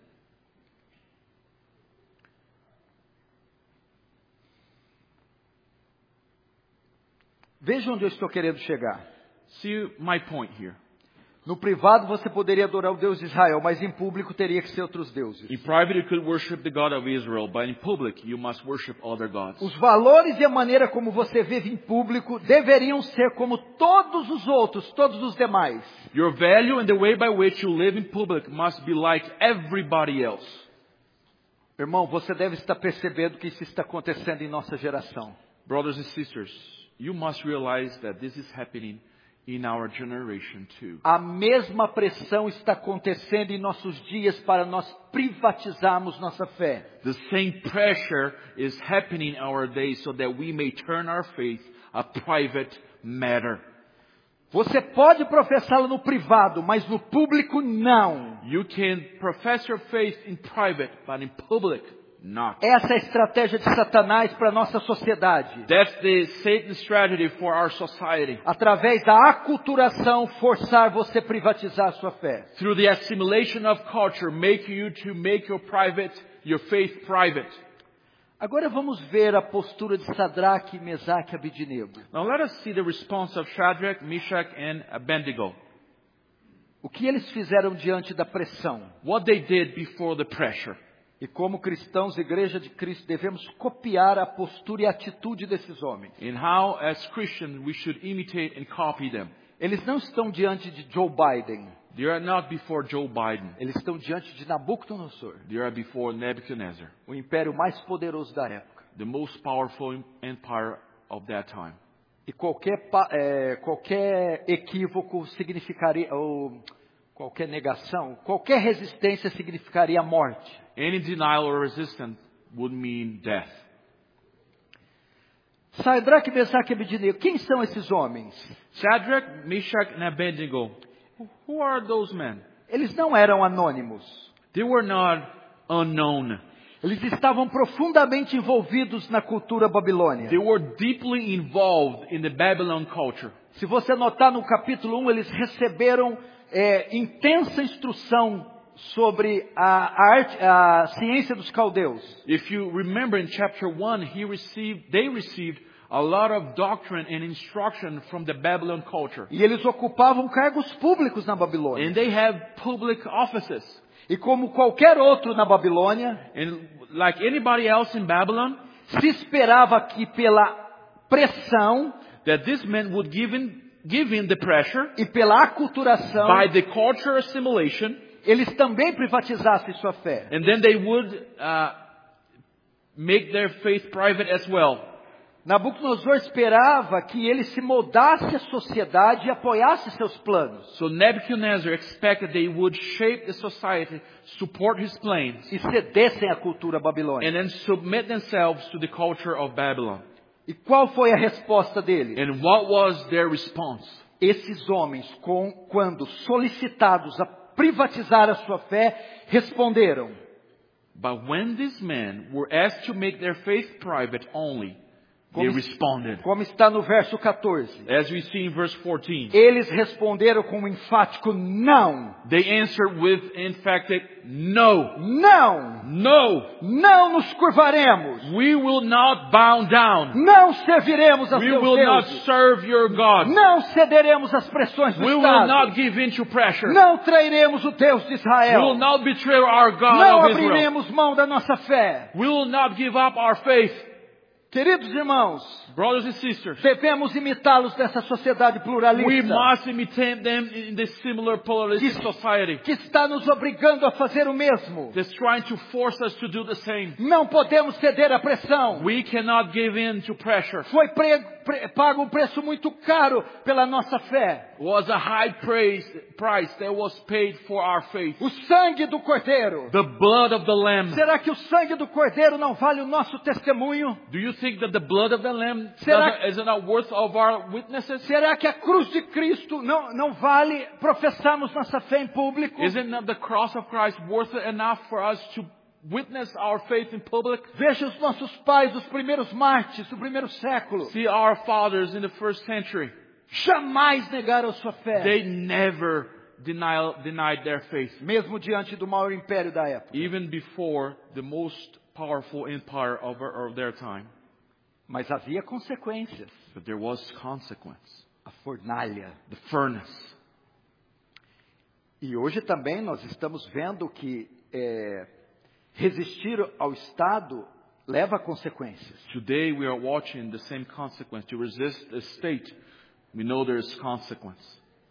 Veja onde eu estou querendo chegar. See my point here. No privado você poderia adorar o Deus de Israel, mas em público teria que ser outros deuses. In private you could worship the God of Israel, but in public you must worship other gods. Os valores e a maneira como você vive em público deveriam ser como todos os outros, todos os demais. Your value and the way by which you live in public must be like everybody else. Irmão, você deve estar percebendo que isso está acontecendo em nossa geração. Brothers and sisters, you must realize that this is happening in our generation too. A mesma pressão está acontecendo em nossos dias para nós privatizarmos nossa fé. The same pressure is happening in our days so that we may turn our faith a private matter. Você pode professá-lo no privado, mas no público não. You can profess your faith in private, but in public, not. Essa é a estratégia de Satanás para a nossa sociedade. That's the Satan's strategy for our society. Através da aculturação, forçar você a privatizar a sua fé. Through the assimilation of culture, make you to make your private, your faith private. Agora vamos ver a postura de Sadraque, Mesaque e Abednego. Now let us see the response of Shadrach, Meshach, and Abednego. O que eles fizeram diante da pressão? What they did before the pressure. E como cristãos, Igreja de Cristo, devemos copiar a postura e a atitude desses homens. And how, as Christians, we should imitate and copy them. Eles não estão diante de Joe Biden. They are not before Joe Biden. Eles estão diante de Nabucodonosor, They are before Nebuchadnezzar, o império mais poderoso da época. the most powerful empire of that time. E qualquer, pa- é, qualquer equívoco significaria, ou qualquer negação, qualquer resistência significaria a morte. Any denial or resistance would mean death. Sadraque, Mesaque e Abednego, quem são esses homens? Shadrach, Meshach, and Abednego. Who are those men? Eles não eram anônimos. They were not unknown. Eles estavam profundamente envolvidos na cultura babilônia. They were deeply involved in the Babylon culture. Se você notar no capítulo um, eles receberam é, intensa instrução sobre a, a, arte, a ciência dos caldeus. If you remember in chapter one, he received, they received a lot of doctrine and instruction from the Babylon culture. E eles ocupavam cargos públicos na Babilônia. And they have public offices. E como qualquer outro na Babilônia, And like anybody else in Babylon, se esperava que pela pressão that this man would give in, give in the pressure e pela aculturação, by the culture assimilation, eles também privatizassem sua fé. and then they would uh, make their faith private as well. Nabucodonosor esperava que ele se moldasse à sociedade e apoiasse seus planos. So Nebuchadnezzar expected they would shape the society, support his plans, E cedessem à cultura babilônica. and then submit themselves to the culture of Babylon. E qual foi a resposta dele? And what was their response? Esses homens, com, quando solicitados a privatizar a sua fé, responderam: But when these men were asked to make their faith private only, they Como, responded. como está no verso quatorze. As we see in verse fourteen, Eles responderam com um enfático não. they answered with emphatic no. Não! No! Não nos curvaremos! We will not bow down. Não serviremos a We seus will not deuses! serve your God. Não cederemos às pressões do We will Estado! not give in to pressure. Não trairemos o Deus de We Israel! will not betray our God Não of Israel. abriremos mão da nossa fé! We will not give up our faith. Queridos irmãos, Brothers and sisters, devemos imitá-los nessa sociedade we pluralista must imitate them in this similar pluralistic society que está nos obrigando a fazer o mesmo. that's trying to force us to do the same. Não podemos ceder à pressão. We cannot give in to pressure. Foi pre, pre, pago um preço muito caro pela nossa fé. It was a high praise, price that was paid for our faith. O sangue do Cordeiro. The blood of the Lamb. Será que o sangue do Cordeiro não vale o nosso testemunho? Do you think that the blood of the Lamb Será- doesn't- isn't not worth of our witnesses? Será que a cruz de Cristo não, não vale professarmos nossa fé em público? Isn't not the cross of Christ worth it enough for us to witness our faith in public? Veja os nossos pais, os primeiros mártires do primeiro século. See our fathers in the first century. Jamais negaram sua fé. They never denial, denied their faith. Mesmo diante do maior império da época. Even before the most powerful empire of, our- of their time. Mas havia consequências. But there was consequence. A fornalha. The furnace. E hoje também nós estamos vendo que é, resistir ao Estado leva a consequências. Today we are watching the same consequence. To resist the state, we know there is consequence.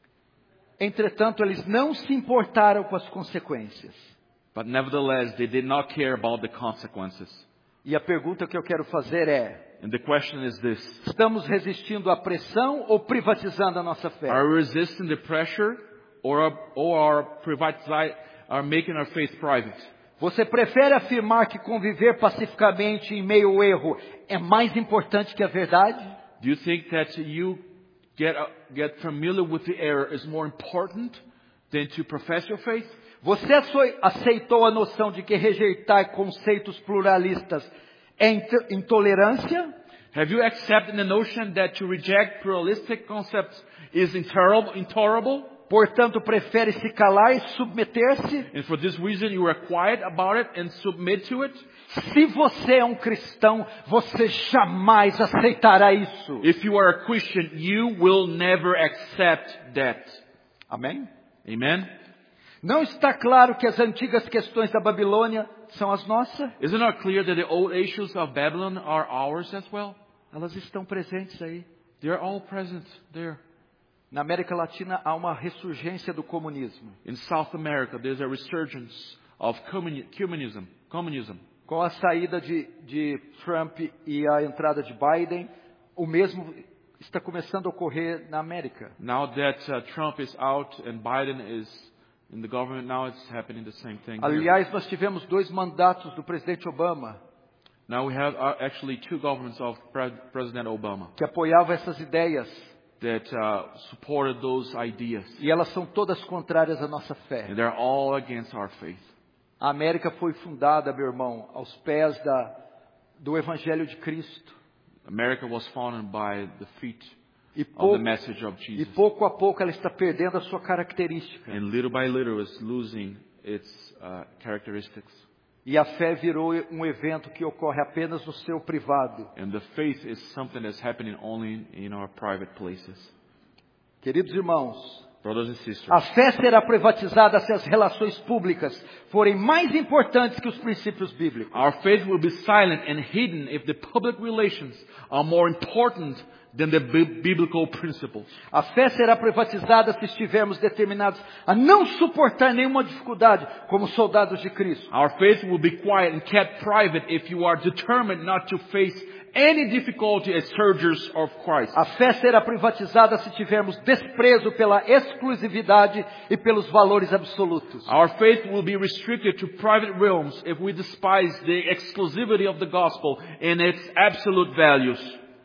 Entretanto, eles não se importaram com as consequências. But nevertheless, they did not care about the consequences. E a pergunta que eu quero fazer é: And the question is this. estamos resistindo à pressão ou privatizando a nossa fé? Are we resisting the pressure or are, or are, privatize, are making our faith private? Você prefere afirmar que conviver pacificamente em meio ao erro é mais importante que a verdade? Do you think that you get, uh, get familiar with the error is more important than to profess your faith? Você asso- aceitou a noção de que rejeitar conceitos pluralistas é int- intolerância? Have you accepted the notion that to reject pluralistic concepts is intolerable? intolerable? Portanto, prefere se calar e submeter-se? And for this reason you are quiet about it and submit to it? Se você é um cristão, você jamais aceitará isso. If you are a Christian, you will never accept that. Amém? Amen? Não está claro que as antigas questões da Babilônia são as nossas? Is it not clear that the old issues of Babylon are ours as well? Elas estão presentes aí. They are all present there. Na América Latina há uma ressurgência do comunismo. In South America, there's a resurgence of communi- communism. Communism. Com a saída de, de Trump e a entrada de Biden, o mesmo está começando a ocorrer na América. Now that uh, Trump is out and Biden is in the government, now it's happening the same thing. here. Aliás, nós tivemos dois mandatos do presidente Obama Now we have uh, actually two governments of Pre- President Obama que apoiavam essas ideias. that uh, supported those ideas. E elas são todas contrárias à nossa fé. And they're all against our faith. A América foi fundada, meu irmão, aos pés da, do Evangelho de Cristo. America was founded by the feet E of pouco, the message of e Jesus. pouco a pouco ela está perdendo a sua característica. And little by little it's losing its uh, characteristics. E a fé virou um evento que ocorre apenas no seu privado. And the faith is something that's happening only in our private places. Queridos irmãos, Brothers and sisters, a fé será privatizada se as relações públicas forem mais importantes que os princípios bíblicos. our faith will be silent and hidden if the public relations are more important than the bi- biblical principles. A fé será privatizada se estivermos determinados a não suportar nenhuma dificuldade, como soldados de Cristo. Our faith will be quiet and kept private if you are determined not to face any difficulty as soldiers of Christ. A fé será privatizada se tivermos desprezo pela exclusividade e pelos valores absolutos. Our faith will be restricted to private realms if we despise the exclusivity of the gospel and its absolute values.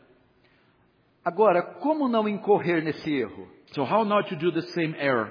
Agora, como não incorrer nesse erro? So how not to do the same error?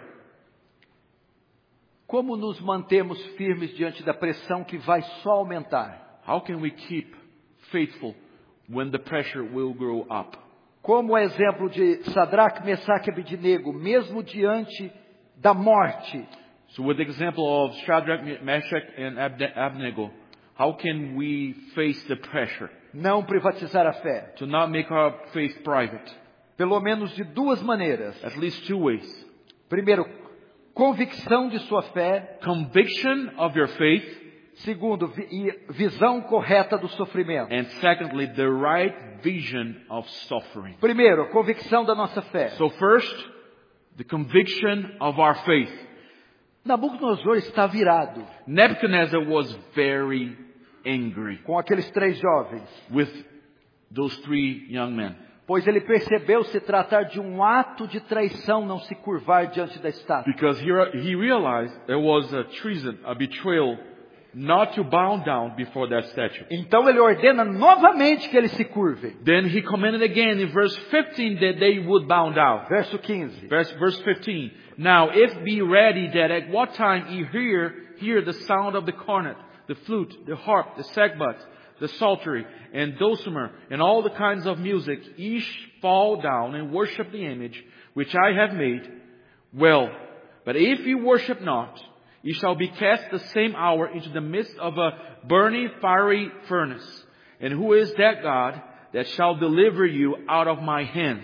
Como nos mantemos firmes diante da pressão que vai só aumentar? How can we keep faithful when the pressure will grow up? Como o exemplo de Sadraque, Mesaque e Abednego, mesmo diante da morte, So with the example of Shadrach, Meshach, and Abde- Abednego, how can we face the pressure não privatizar a fé? to not make our faith private? Pelo menos de duas maneiras. At least two ways. Primeiro, convicção de sua fé. Conviction of your faith. Segundo, vi- visão correta do sofrimento. And secondly, the right vision of suffering. Primeiro, a convicção da nossa fé. So first, the conviction of our faith. Nabucodonosor está virado Nebuchadnezzar was very angry com aqueles três jovens, with those three young men. pois ele percebeu se tratar de um ato de traição não se curvar diante da estátua. Because he, he realized there was a treason, a betrayal, not to bow down before that statue. Então ele ordena novamente que eles se curvem. Then he commanded again in verse fifteen that they would bow down. Verso quinze. Verse, verse fifteen. Now if be ready that at what time you hear, hear the sound of the cornet, the flute, the harp, the sackbut, the psaltery, and dulcimer, and all the kinds of music, each fall down and worship the image which I have made. Well, but if you worship not, you shall be cast the same hour into the midst of a burning fiery furnace. And who is that God that shall deliver you out of my hands?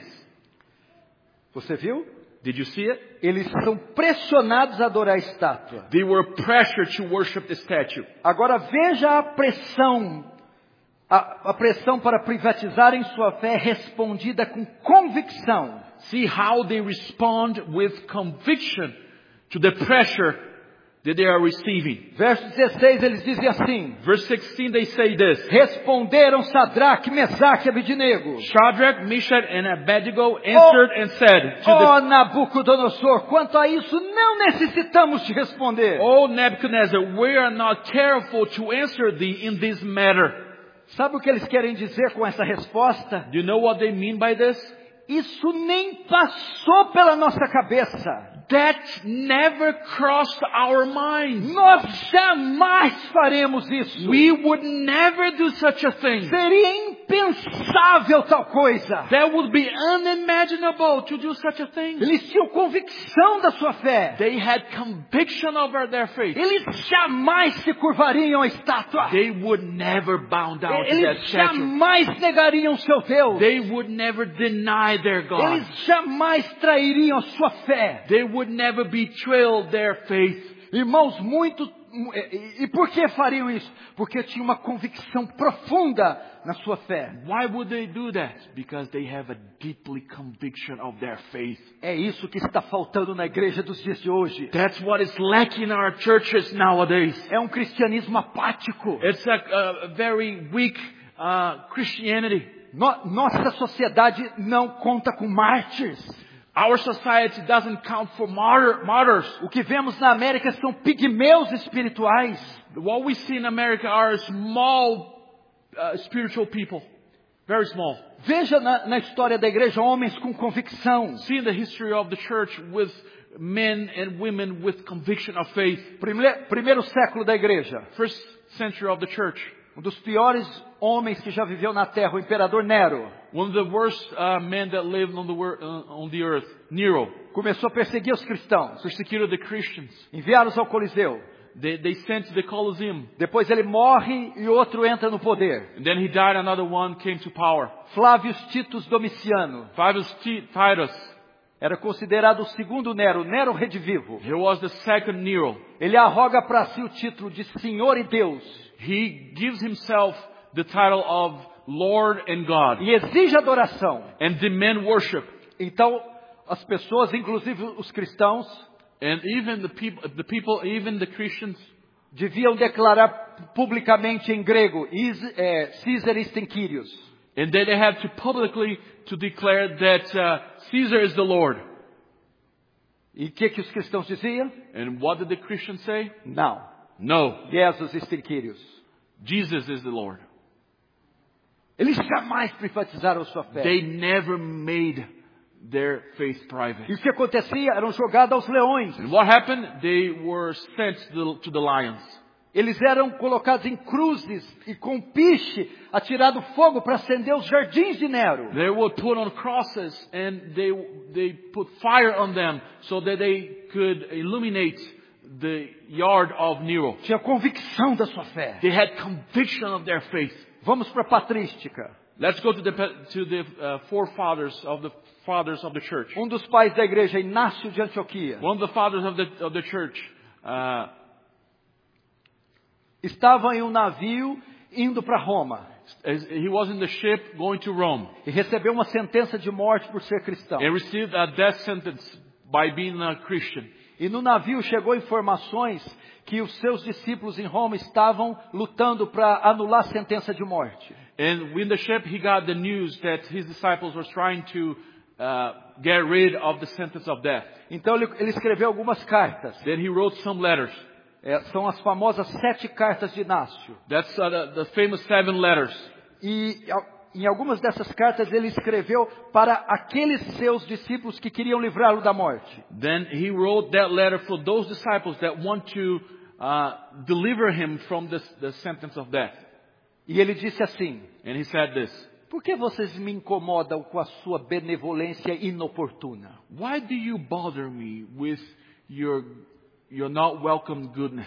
Você viu? Did you see it? Eles são pressionados a adorar a estátua. They were pressured to worship the statue. Agora veja a pressão. A, a pressão para privatizarem sua fé respondida com convicção. See how they respond with conviction to the pressure that they are receiving. Verso dezesseis, eles dizem assim. Verse sixteen, they say this. Responderam Sadraque, Mesaque e Abednego. Shadrach, Meshach, and Abednego answered oh, and said to oh, the... Nabucodonosor, quanto a isso não necessitamos te responder. Oh, Nebuchadnezzar, we are not careful to answer thee in this matter. Sabe o que eles querem dizer com essa resposta? Do you know what they mean by this? Isso nem passou pela nossa cabeça. That never crossed our minds. Nós jamais faremos isso. We would never do such a thing. Seria impensável tal coisa. That would be unimaginable to do such a thing. Eles tinham convicção da sua fé. They had conviction over their faith. Eles jamais se curvariam à estátua. They would never bow down to that Eles statue. jamais negariam seu Deus. They would never deny their God. Eles jamais trairiam a sua fé. They would never betray their faith. Irmãos, muito... E por que fariam isso? Porque tinha uma convicção profunda na sua fé. Why would they do that? Because they have a deeply conviction of their faith. É isso que está faltando na igreja dos dias de hoje. That's what is lacking in our churches nowadays. É um cristianismo apático. It's a, a very weak uh, Christianity. No, nossa sociedade não conta com mártires. Our society doesn't count for martyr, martyrs. O que vemos na América são pigmeus espirituais. What we see in America are small uh, spiritual people. Very small. Veja na, na história da igreja homens com convicção. See in the history of the church with men and women with conviction of faith. Primeiro, primeiro século da igreja. First century of the church. Um dos piores homens que já viveu na terra, o imperador Nero. One of the worst uh, men that lived on the, uh, on the earth, Nero. Começou a perseguir os cristãos. Persecuted the Christians. Enviá-los ao Coliseu. They, they sent to the Colosseum. Depois ele morre e outro entra no poder. And then he died, another one came to power. Flávio Titus Domiciano. Titus, Titus. Era considerado o segundo Nero, Nero redivivo. He was the second Nero. Ele arroga para si o título de Senhor e Deus. He gives himself the title of Lord and God. E exige adoração. And demand worship. Então, as pessoas, inclusive os cristãos, and even the people, the people, even the Christians, deviam declarar publicamente em grego, Caesar is Kyrios. And then they had to publicly to declare that uh, Caesar is the Lord. E o que que os cristãos diziam? And what did the Christians say? Não. No. Jesus is Kyrios. Jesus is the Lord. Eles jamais privatizaram sua fé. They never made their faith private. E o que acontecia? Eram jogados aos leões. And what happened? They were sent to the, to the lions. Eles eram colocados em cruzes e com piche atirado fogo para acender os jardins de Nero. They were put on crosses and they they put fire on them so that they could illuminate the yard of Nero. Tinha convicção da sua fé. They had conviction of their faith. Vamos para a patrística. Let's go to the to the uh, forefathers of the fathers of the church. Um dos pais da igreja, Inácio de Antioquia. One of the fathers of the of the church. Uh, estava em um navio indo para Roma. He was in the ship going to Rome. E recebeu uma sentença de morte por ser cristão. And received a death sentence by being a Christian. E no navio chegou informações que os seus discípulos em Roma estavam lutando para anular a sentença de morte. And in the ship he got the news that his disciples were trying to uh, get rid of the sentence of death. Então ele, ele escreveu algumas cartas. Then he wrote some letters. É, são as famosas sete cartas de Inácio. That's uh, the, the famous seven letters. E em algumas dessas cartas ele escreveu para aqueles seus discípulos que queriam livrá-lo da morte. Then he wrote that letter for those disciples that want to uh, deliver him from this, the sentence of death. E ele disse assim: And he said this. Por que vocês me incomodam com a sua benevolência inoportuna? Why do you bother me with your your not welcome goodness?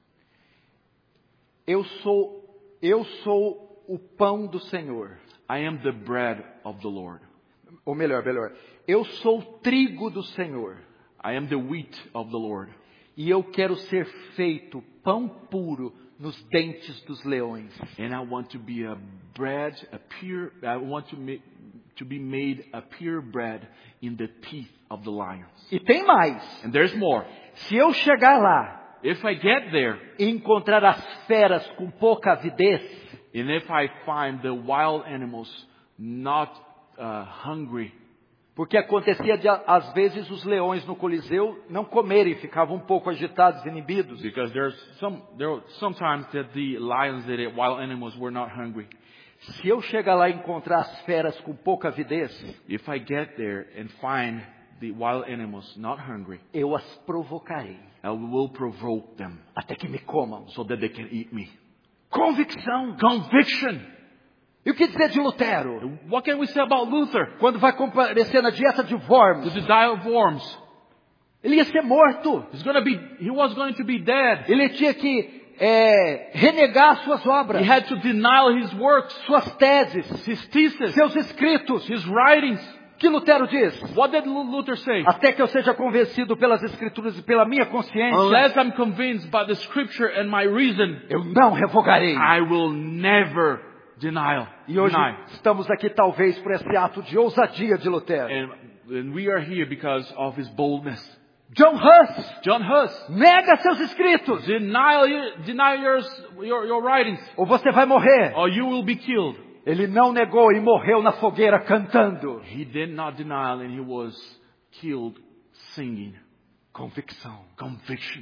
Eu sou eu sou o pão do Senhor. I am the bread of the Lord. Ou melhor, melhor. Eu sou o trigo do Senhor. I am the wheat of the Lord. E eu quero ser feito pão puro nos dentes dos leões. And I want to be a bread, a pure I want to make to be made a pure bread in the teeth of the lions. E tem mais. And there's more. Se eu chegar lá, If I get there, e encontrar as feras com pouca avidez, and if I find the wild animals not uh, hungry, porque acontecia de, às vezes os leões no Coliseu não comerem, ficavam um pouco agitados, inibidos. because there's some there were sometimes that the lions that ate wild animals were not hungry. Se eu chegar lá e encontrar as feras com pouca avidez, If I get there and find the wild animals not hungry, eu as provocarei, I will provoke them até que me comam. so that they can eat me. Convicção. Conviction. E o que dizer de Lutero? What can we say about Luther? Quando vai comparecer na dieta de Worms, To the die of worms. ele ia ser morto. He's gonna be. He was going to be dead. Ele tinha que é, renegar suas obras, He had to deny his works, suas teses, his thesis, seus escritos. his writings. Que Lutero diz? What did Lu- Luther say? Até que eu seja convencido pelas escrituras e pela minha consciência, Unless I'm convinced by the scripture and my reason, eu não revogarei. I will never deny. E hoje deny. estamos aqui talvez por esse ato de ousadia de Lutero. And, and we are here because of his boldness. John Huss John Huss, nega seus escritos, deny, your- deny yours, your, your writings, ou você vai morrer. or you will be killed. Ele não negou e morreu na fogueira cantando. He did not deny, and he was killed singing. Convicção. Conviction.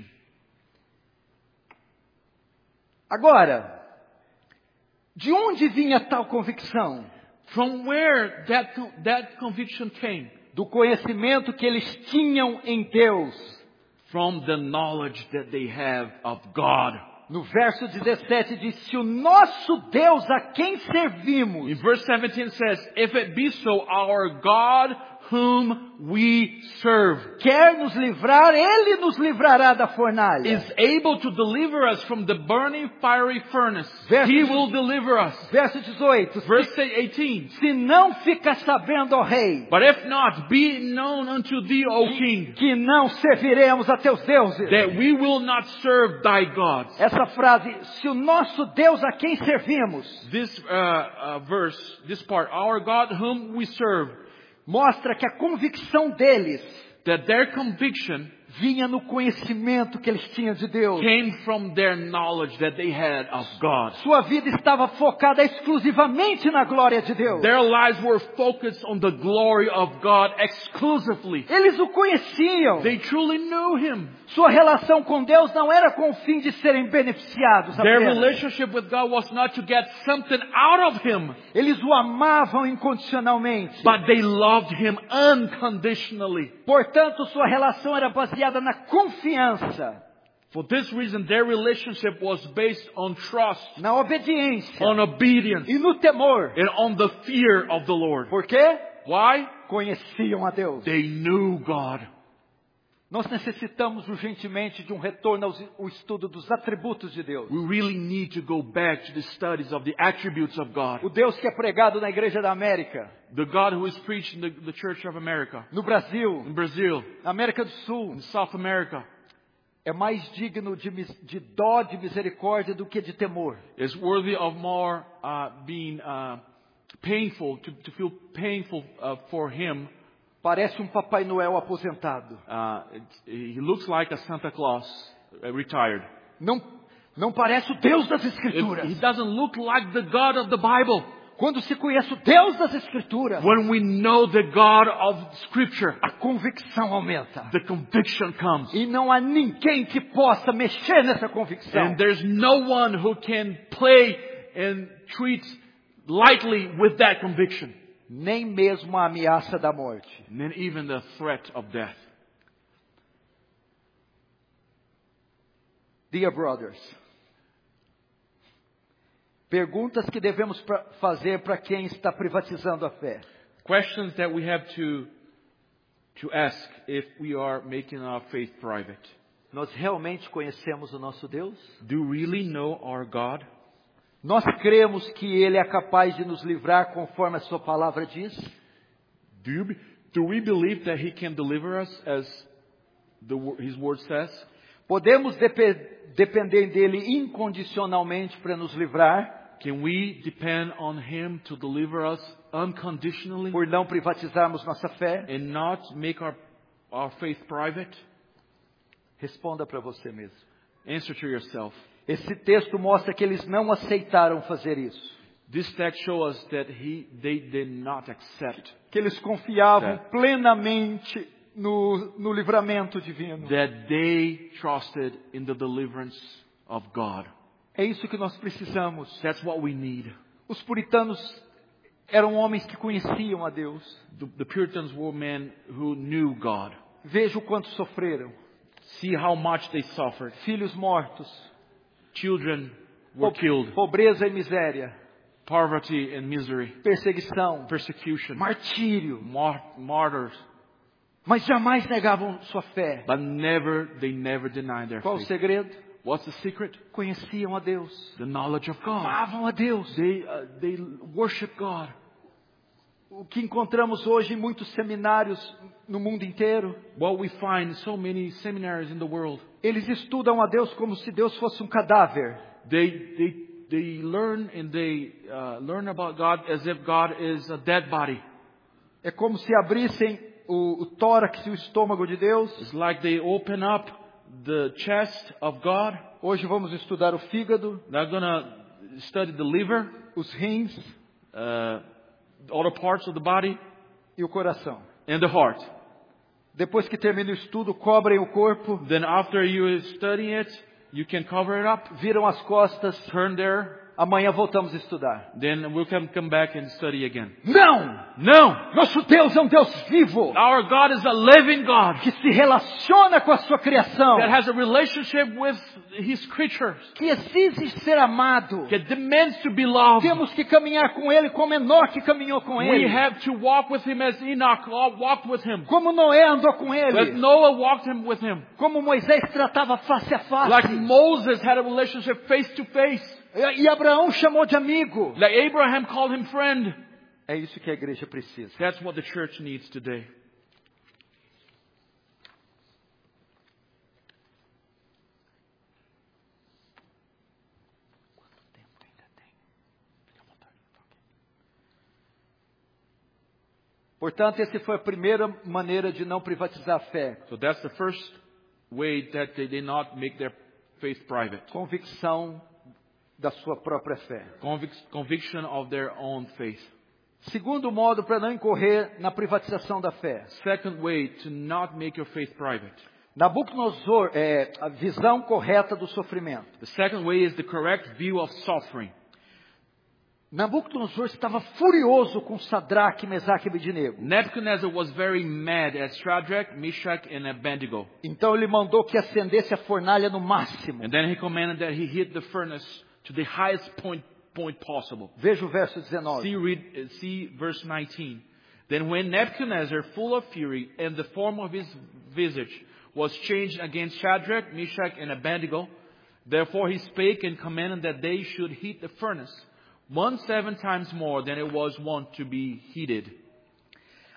Agora, de onde vinha tal convicção? From where that, con- that conviction came? Do conhecimento que eles tinham em Deus. From the knowledge that they have of God. No verso dezessete diz: se o nosso Deus a quem servimos In verse seventeen says, if it be so, our God whom we serve quer nos livrar, Ele nos livrará da fornalha. is able to deliver us from the burning fiery furnace. Verse- He will deliver us. Verso dezoito. Verse eighteen. Se não fica sabendo, ó rei, But if not, be it known unto thee, O king, que não serviremos a teus deuses. that we will not serve thy gods. Essa frase, se o nosso Deus a quem servimos, This uh, uh, verse, this part, our God whom we serve, mostra que a convicção deles that their conviction vinha no conhecimento que eles tinham de Deus. came from their knowledge that they had of God. Sua vida estava focada exclusivamente na glória de Deus. Their lives were focused on the glory of God exclusively. Eles o conheciam. They truly knew Him. Sua relação com Deus não era com o fim de serem beneficiados Their apenas. relationship with God was not to get something out of Him, Eles o amavam incondicionalmente. but they loved Him unconditionally. Portanto, sua relação era baseada na confiança, For this reason, their relationship was based on trust, na obediência on obedience, e no temor. and on the fear of the Lord. Por quê? Why? Conheciam a Deus. They knew God. Nós necessitamos urgentemente de um retorno ao ao estudo dos atributos de Deus. We really need to go back to the studies of the attributes of God. O Deus que é pregado na Igreja da América, The God who is preached in the, the Church of America, no Brasil, in Brazil, na América do Sul, in South America. é mais digno de, de dó, de misericórdia do que de temor. Is worthy of more uh, being uh, painful, to, to feel painful uh, for him. Parece um Papai Noel aposentado. Uh, it, he looks like a Santa Claus uh, retired. Não, não parece o Deus das Escrituras. It, he doesn't look like the God of the Bible. Quando se conhece o Deus das Escrituras, when we know the God of Scripture, a convicção aumenta. The conviction comes. E não há ninguém que possa mexer nessa convicção. And there's no one who can play and treat lightly with that conviction. Nem mesmo a ameaça da morte. And then even the threat of death. Dear brothers, perguntas que devemos pra fazer para quem está privatizando a fé. Questions that we have to to ask if we are making our faith private. Nós realmente conhecemos o nosso Deus? Do we really know our God? Nós cremos que Ele é capaz de nos livrar conforme a sua palavra diz? Do, you, do we believe that He can deliver us as the, His word says? Podemos dep- depender dele incondicionalmente para nos livrar? Can we depend on Him to deliver us unconditionally? Por não privatizarmos nossa fé? And not make our, our faith private? Responda para você mesmo. Answer to yourself. Esse texto mostra que eles não aceitaram fazer isso. This text shows us that he, they did not accept. Que eles confiavam that, plenamente no, no livramento divino. That they trusted in the deliverance of God. É isso que nós precisamos. That's what we need. Os puritanos eram homens que conheciam a Deus. The, the Puritans were men who knew God. Veja o quanto sofreram. See how much they suffered. Filhos mortos. Children were po- killed. Pobreza e miséria. Poverty and misery. Perseguição. Persecution. Martírio. Mar- martyrs. Mas jamais negavam sua fé. But never, they never denied their Qual faith. o segredo? What's the secret? Conheciam a Deus. The knowledge of God. Amavam a Deus. They, uh, they worship God. O que encontramos hoje em muitos seminários no mundo inteiro. What we find in so many seminaries in the world. Eles estudam a Deus como se Deus fosse um cadáver. They, they, they learn and they uh, learn about God as if God is a dead body. É como se abrissem o, o tórax e o estômago de Deus. It's like they open up the chest of God. Hoje vamos estudar o fígado. They're gonna study the liver, os rins, uh, all the parts of the body, e o coração. and the heart. Depois que termina o estudo, cobrem o corpo. Then after you study it, you can cover it up, viram as costas. turn there. Amanhã voltamos a estudar. Then we can come back and study again. Não! No! Nosso Deus é um Deus vivo. Our God is a living God. Que se relaciona com a sua criação. That has a relationship with His creatures. Que exige ser amado. That demands to be loved. Temos que caminhar com Ele como Enoque caminhou com Ele. We have to walk with Him as Enoch walked with Him. Como Noé andou com Ele. As Noah walked him with Him. Como Moisés tratava face a face. Like Moses had a relationship face to face. E Abraão chamou de amigo. Like Abraham called him friend. É isso que a igreja precisa. That's what the church needs today. Portanto, essa foi a primeira maneira de não privatizar a fé. So that's the first way that they did not make their faith private. Convicção da sua própria fé. Convic- conviction of their own faith. Segundo modo para não incorrer na privatização da fé. Second way to not make your faith private. Nabucodonosor é a visão correta do sofrimento. The second way is the correct view of suffering. Nabucodonosor estava furioso com Sadraque, Mesaque e Abednego. Nebuchadnezzar was very mad at Shadrach, Meshach, and Abednego. Então ele mandou que acendesse a fornalha no máximo. And then he commanded that he hit the furnace to the highest point, point possible. Veja o verso dezenove. See, read, uh, see verse nineteen. Then when Nebuchadnezzar, full of fury, and the form of his visage was changed against Shadrach, Meshach, and Abednego, therefore he spake and commanded that they should heat the furnace one seven times more than it was wont to be heated.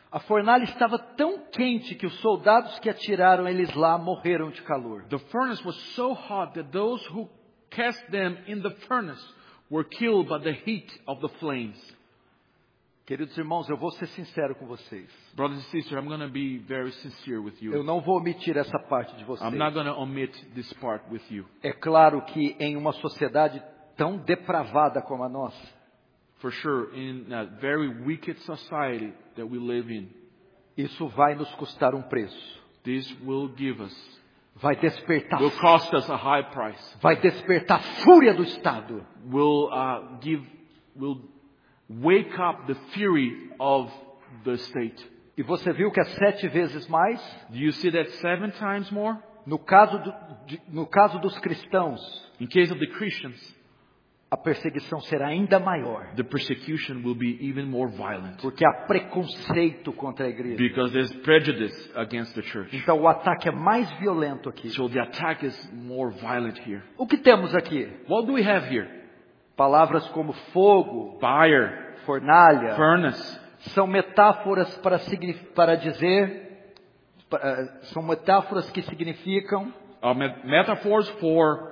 A fornalha estava tão quente que os soldados que atiraram eles lá morreram de calor. The furnace was so hot that those who cast them in the furnace were killed by the heat of the flames. Queridos irmãos, eu vou ser sincero com vocês. Brothers and sisters, I'm going to be very sincere with you. Eu não vou omitir essa parte de vocês. I'm not going to omit this part with you. É claro que em uma sociedade tão depravada como a nossa, For sure, in a very wicked society that we live in, isso vai nos custar um preço. this will give us, Vai despertar, will cost us a high price. vai despertar a fúria do Estado. Will uh, give, will wake up the fury of the state. E você viu que é sete vezes mais? Do you see that seven times more? No caso, do, de, no caso dos cristãos, In case of the Christians, a perseguição será ainda maior. the persecution will be even more violent. Porque há preconceito contra a igreja. Because there's prejudice against the church. Então o ataque é mais violento aqui. So the attack is more violent here. O que temos aqui? What do we have here? Palavras como fogo, Fire, fornalha, furnace. são metáforas para, para dizer, para, são metáforas que significam Uh, met- metaphors for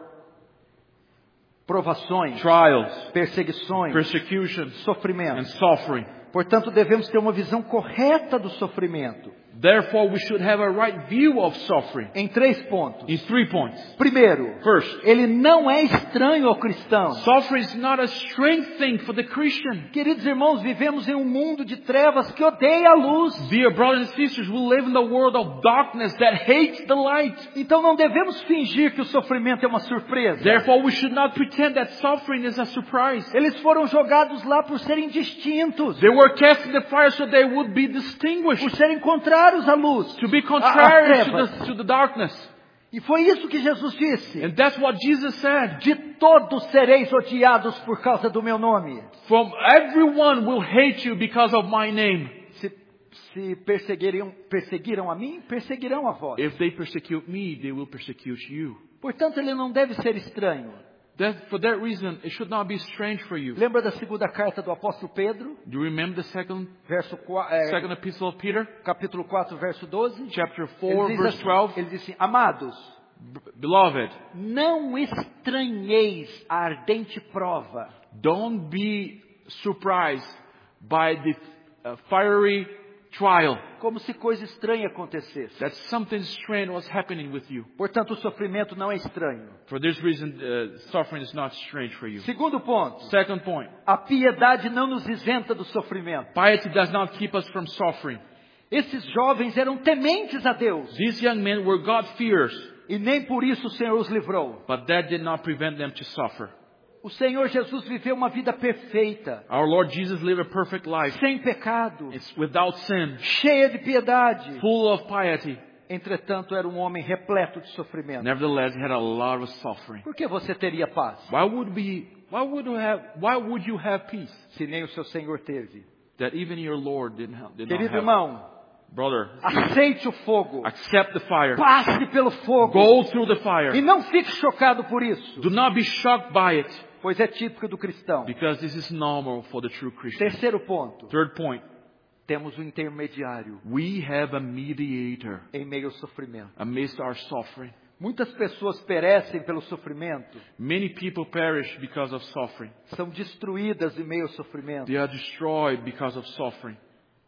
provações, trials, perseguições, persecution, and sofrimentos. suffering. Portanto, devemos ter uma visão correta do sofrimento. Therefore, we should have a right view of suffering Em três pontos. in three points. Primeiro, First, ele não é estranho ao cristão. suffering is not a strange thing for the Christian. Queridos irmãos, vivemos em um mundo de trevas que odeia a luz. Dear brothers and sisters, we live in the world of darkness that hates the light. Então não devemos fingir que o sofrimento é uma surpresa. Therefore, we should not pretend that suffering is a surprise. Eles foram jogados lá por serem distintos, They were cast in the fire so they would be distinguished, por serem contrários à luz, to be à- às contrary to trevas. the, to the darkness. E foi isso que Jesus disse. And that's what Jesus said. De todos sereis odiados por causa do meu nome. From everyone will hate you because of my name. Se, se perseguiriam, perseguiram a mim, perseguirão a vós. If they persecute me, they will persecute you. Portanto, ele não deve ser estranho. That, for that reason, it should not be strange for you. Lembra da segunda carta do apóstolo Pedro? Do you remember the second, Verso qua- é, second epistle of Peter? capítulo quatro, verso doze. Chapter Ele four, diz, verse assim, twelve. ele diz assim, amados, Beloved, não estranheis a ardente prova, don't be surprised by the uh, fiery trial. como se coisa estranha acontecesse. That something strange was happening with you. Portanto, o sofrimento não é estranho. For this reason, uh, suffering is not strange for you. Segundo ponto, Second point, a piedade não nos isenta do sofrimento. piety does not keep us from suffering. Esses jovens eram tementes a Deus, These young men were God-fearers, e nem por isso o Senhor os livrou. but that did not prevent them to suffer. O Senhor Jesus viveu uma vida perfeita, Our Lord Jesus lived a perfect life. sem pecado, It's without sin, cheia de piedade. full of piety. Entretanto, era um homem repleto de sofrimento. Nevertheless, he had a lot of suffering. Por que você teria paz, Why would be? Why would you have? Why would you have peace se nem o seu Senhor teve? that even your Lord didn't have? Did not Querido have? irmão, Brother, aceite o fogo, accept the fire. passe pelo fogo, Go through the e fire. não fique chocado por isso, Do not be shocked by it, pois é típico do cristão. because this is normal for the true Christian. Terceiro ponto, Third point, temos um intermediário we have a mediator em meio ao sofrimento. amidst our suffering. Muitas pessoas perecem pelo sofrimento, Many people perish because of suffering. são destruídas em meio ao sofrimento, They are destroyed because of suffering.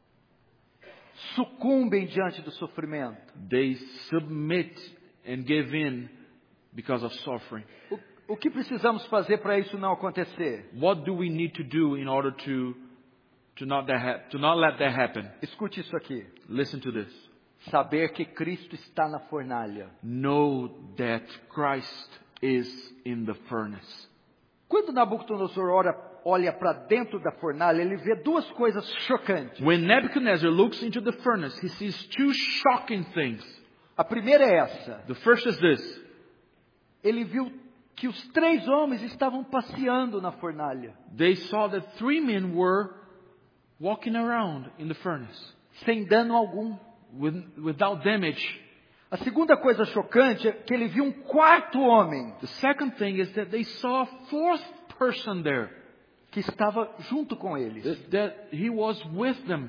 sucumbem diante do sofrimento. They submit and give in because of suffering. O, o que precisamos fazer para isso não acontecer? What do we need to do in order to to not that hap- to not let that happen? Escute isso aqui. Listen to this. Saber que Cristo está na fornalha. Know that Christ is in the furnace. Quando Nabucodonosor ora, olha para dentro da fornalha, ele vê duas coisas chocantes. When Nebuchadnezzar looks into the furnace, he sees two shocking things. A primeira é essa. The first is this. Ele viu que os três homens estavam passeando na fornalha, They saw that three men were walking around in the furnace sem dano algum. with, without damage. A segunda coisa chocante é que ele viu um quarto homem The second thing is that they saw a fourth person there, que estava junto com eles, that, that he was with them,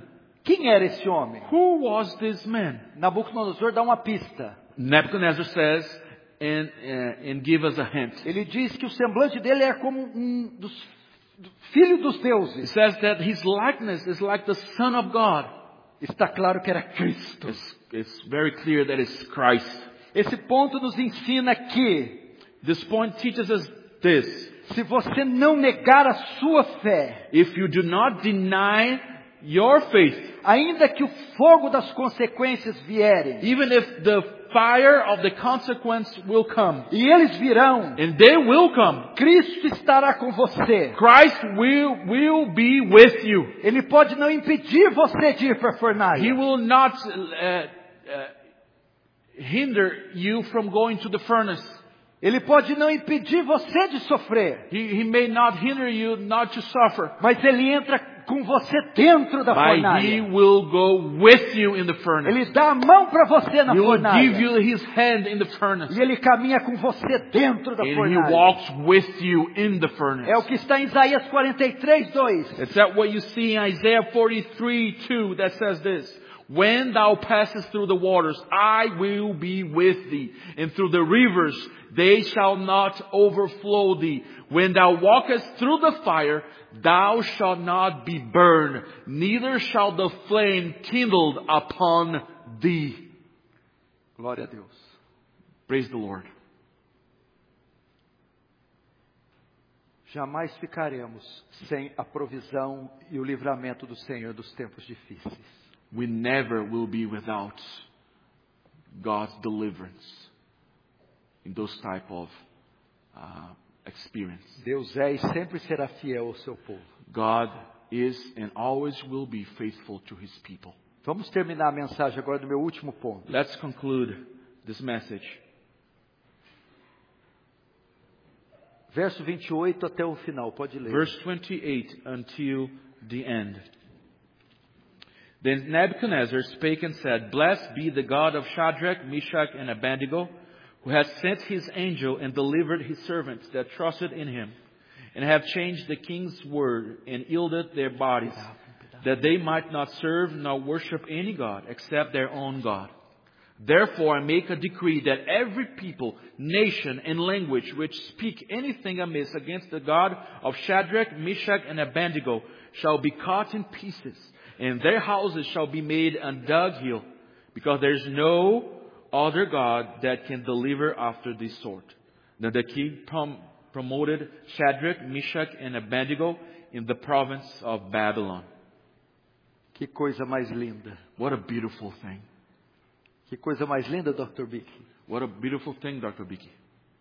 Quem era esse homem? Who was this man? Nabucodonosor dá uma pista. Nebuchadnezzar says, and, uh, and give us a hint. Ele diz que o semblante dele é como um dos filho dos It deuses. says that his likeness is like the Son of God. Está claro que era Cristo. It's, it's very clear that it's Christ. Esse ponto nos ensina que This point teaches us this. se você não negar a sua fé, If you do not deny your faith, ainda que o fogo das consequências vierem, even if the fire of the consequence will come, e eles virão, and they will come, Cristo estará com você. Christ will, will be with you. Ele pode não impedir você de ir para a He fornalha. will not uh, uh, hinder you from going to the furnace. Ele pode não impedir você de sofrer. He, he may not hinder you not to suffer, Mas ele entra com você dentro da but He fornalha. will go with you in the furnace. Ele dá a mão para você na He will fornalha. give you His hand in the furnace. E ele caminha com você dentro da And He fornalha. walks with you in the furnace. É o que está em Isaías quarenta e três, dois. It's that what you see in Isaiah forty-three two that says this. When thou passest through the waters, I will be with thee. And through the rivers, they shall not overflow thee. When thou walkest through the fire, thou shalt not be burned, neither shall the flame kindled upon thee. Glória a Deus. Praise the Lord. Jamais ficaremos sem a provisão e o livramento do Senhor dos tempos difíceis. We never will be without God's deliverance in those type of uh, experience. Deus é e sempre será fiel ao seu povo. God is and always will be faithful to His people. Vamos terminar a mensagem agora do meu último ponto. Let's conclude this message. Verso vinte e oito até o final, pode ler. Verse twenty-eight until the end. Then Nebuchadnezzar spake and said, Blessed be the God of Shadrach, Meshach, and Abednego, who hath sent his angel and delivered his servants that trusted in him, and have changed the king's word and yielded their bodies, that they might not serve nor worship any God except their own God. Therefore I make a decree that every people, nation, and language which speak anything amiss against the God of Shadrach, Meshach, and Abednego shall be cut in pieces, and their houses shall be made a dunghill, because there is no other God that can deliver after this sort. Then the king prom- promoted Shadrach, Meshach, and Abednego in the province of Babylon. Que coisa mais linda. What a beautiful thing. Que coisa mais linda, doutor Bicky. What a beautiful thing, Doctor Bicky.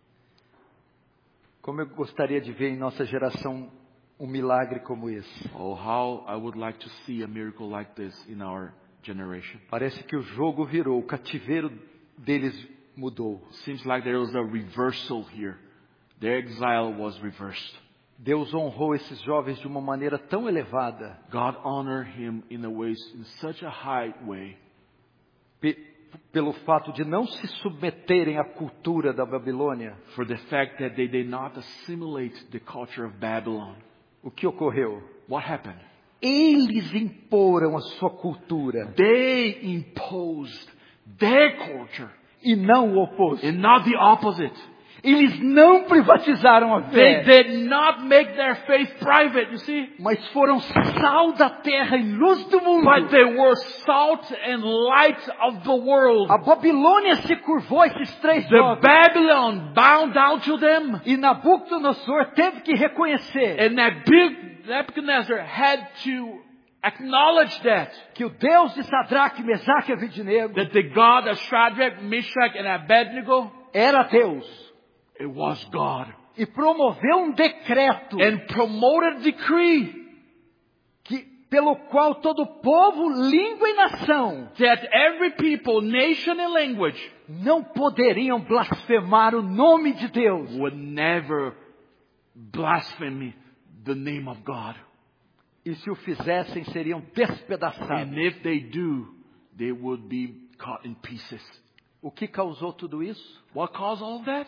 Como eu gostaria de ver em nossa geração um milagre como esse. Oh, how I would like to see a miracle like this in our generation. Parece que o jogo virou, o cativeiro deles mudou. Seems like there was a reversal here. Their exile was reversed. Deus honrou esses jovens de uma maneira tão elevada. God honored him in a way, in such a high way. Pe- pelo fato de não se submeterem à cultura da Babilônia. For the fact that they did not assimilate the culture of Babylon. O que ocorreu? What happened? Eles imporam a sua cultura. They imposed their culture E não o oposto. and not the opposite. Eles não privatizaram a They fé. did not make their faith private, you see. Mas foram sal da terra e luz do mundo. But they were salt and light of the world. A Babilônia se curvou a esses três The jovens. Babylon bowed down to them. E Nabucodonosor teve que reconhecer And Nebu- Nebuchadnezzar had to acknowledge that. que o Deus de Sadraque, Mesaque e Abednego That the God of Shadrach, Meshach, and Abednego, era Deus. it was God. E promoveu um decreto And promoted a decree que, pelo qual todo povo, língua e nação that every people, nation, and language não poderiam blasfemar o nome de Deus. would never blaspheme the name of God. E se o fizessem, seriam despedaçados. And if they do, they would be cut in pieces. O que causou tudo isso? What caused all that?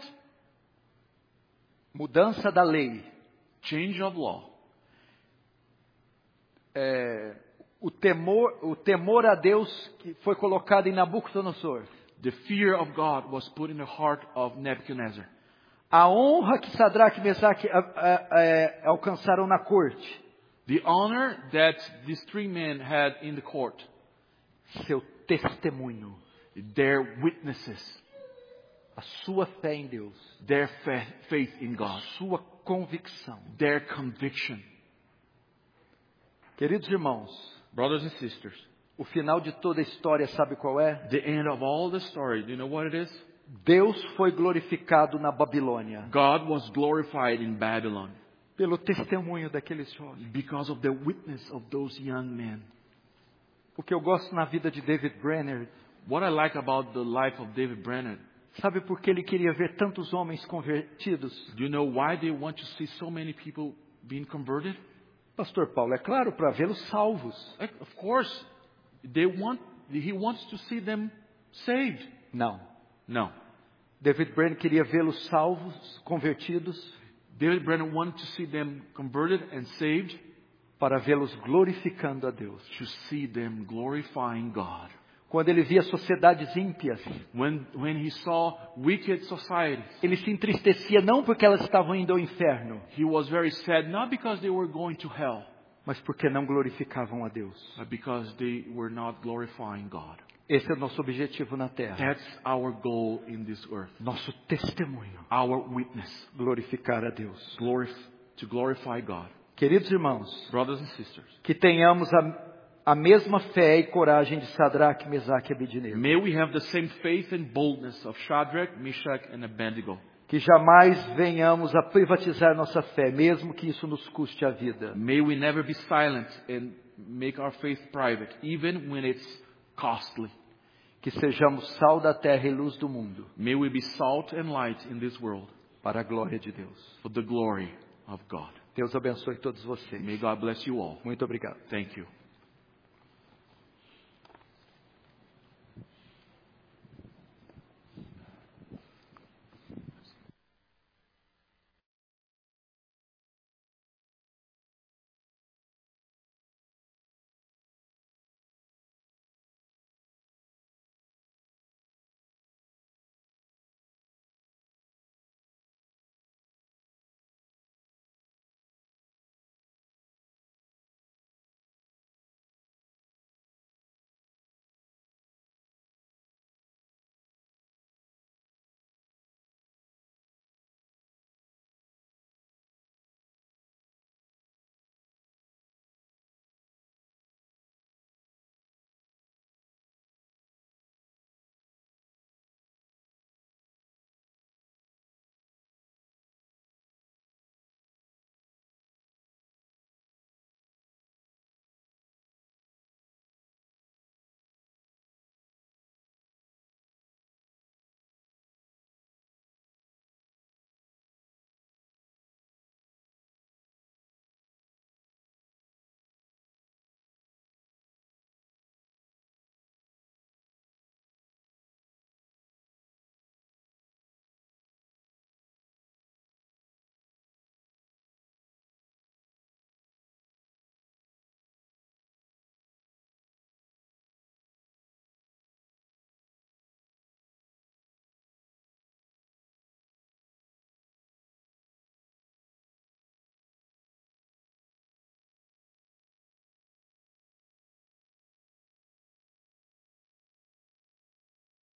Mudança da lei. Change of law. É, O temor, o temor a Deus que foi colocado em Nabucodonosor. The fear of God was put in the heart of Nebuchadnezzar. A honra que Sadraque e Mesaque a, a, a, alcançaram na corte. The honor that these three men had in the court. Seu testemunho. Their witnesses. A sua fé em Deus. Their fa- faith in God. A sua convicção. Their conviction. Queridos irmãos, brothers and sisters, o final de toda a história sabe qual é? The end of all the story, do you know what it is? Deus foi glorificado na Babilônia. God was glorified in Babylon. Pelo testemunho daqueles jovens. Because of the witness of those young men. O que eu gosto na vida de David Brainerd. What I like about the life of David Brainerd. Sabe por que ele queria ver tantos homens convertidos? Do you know why they want to see so many people being converted? Pastor Paulo, é claro, para vê-los salvos. Of course, they want. He wants to see them saved. Não. Não. David Brainerd queria vê-los salvos, convertidos. David Brainerd wanted to see them converted and saved. Para vê-los glorificando a Deus. To see them glorifying God. Quando ele via sociedades ímpias, when, when he saw wicked societies, ele se entristecia não porque elas estavam indo ao inferno, he was very sad not because they were going to hell, mas porque não glorificavam a Deus. But because they were not glorifying God. Esse é o nosso objetivo na terra. That's our goal in this earth. Nosso testemunho. Our witness. Glorificar a Deus. Glorif- to glorify God. Queridos irmãos, brothers and sisters, que tenhamos a, a mesma fé e coragem de Sadraque, Mesaque e Abednego. May we have the same faith and boldness of Shadrach, Meshach and Abednego. Que jamais venhamos a privatizar nossa fé, mesmo que isso nos custe a vida. May we never be silent and make our faith private, even when it's costly. Que sejamos sal da terra e luz do mundo. May we be salt and light in this world. Para a glória de Deus. For the glory of God. Deus abençoe todos vocês. May God bless you all. Muito obrigado. Thank you.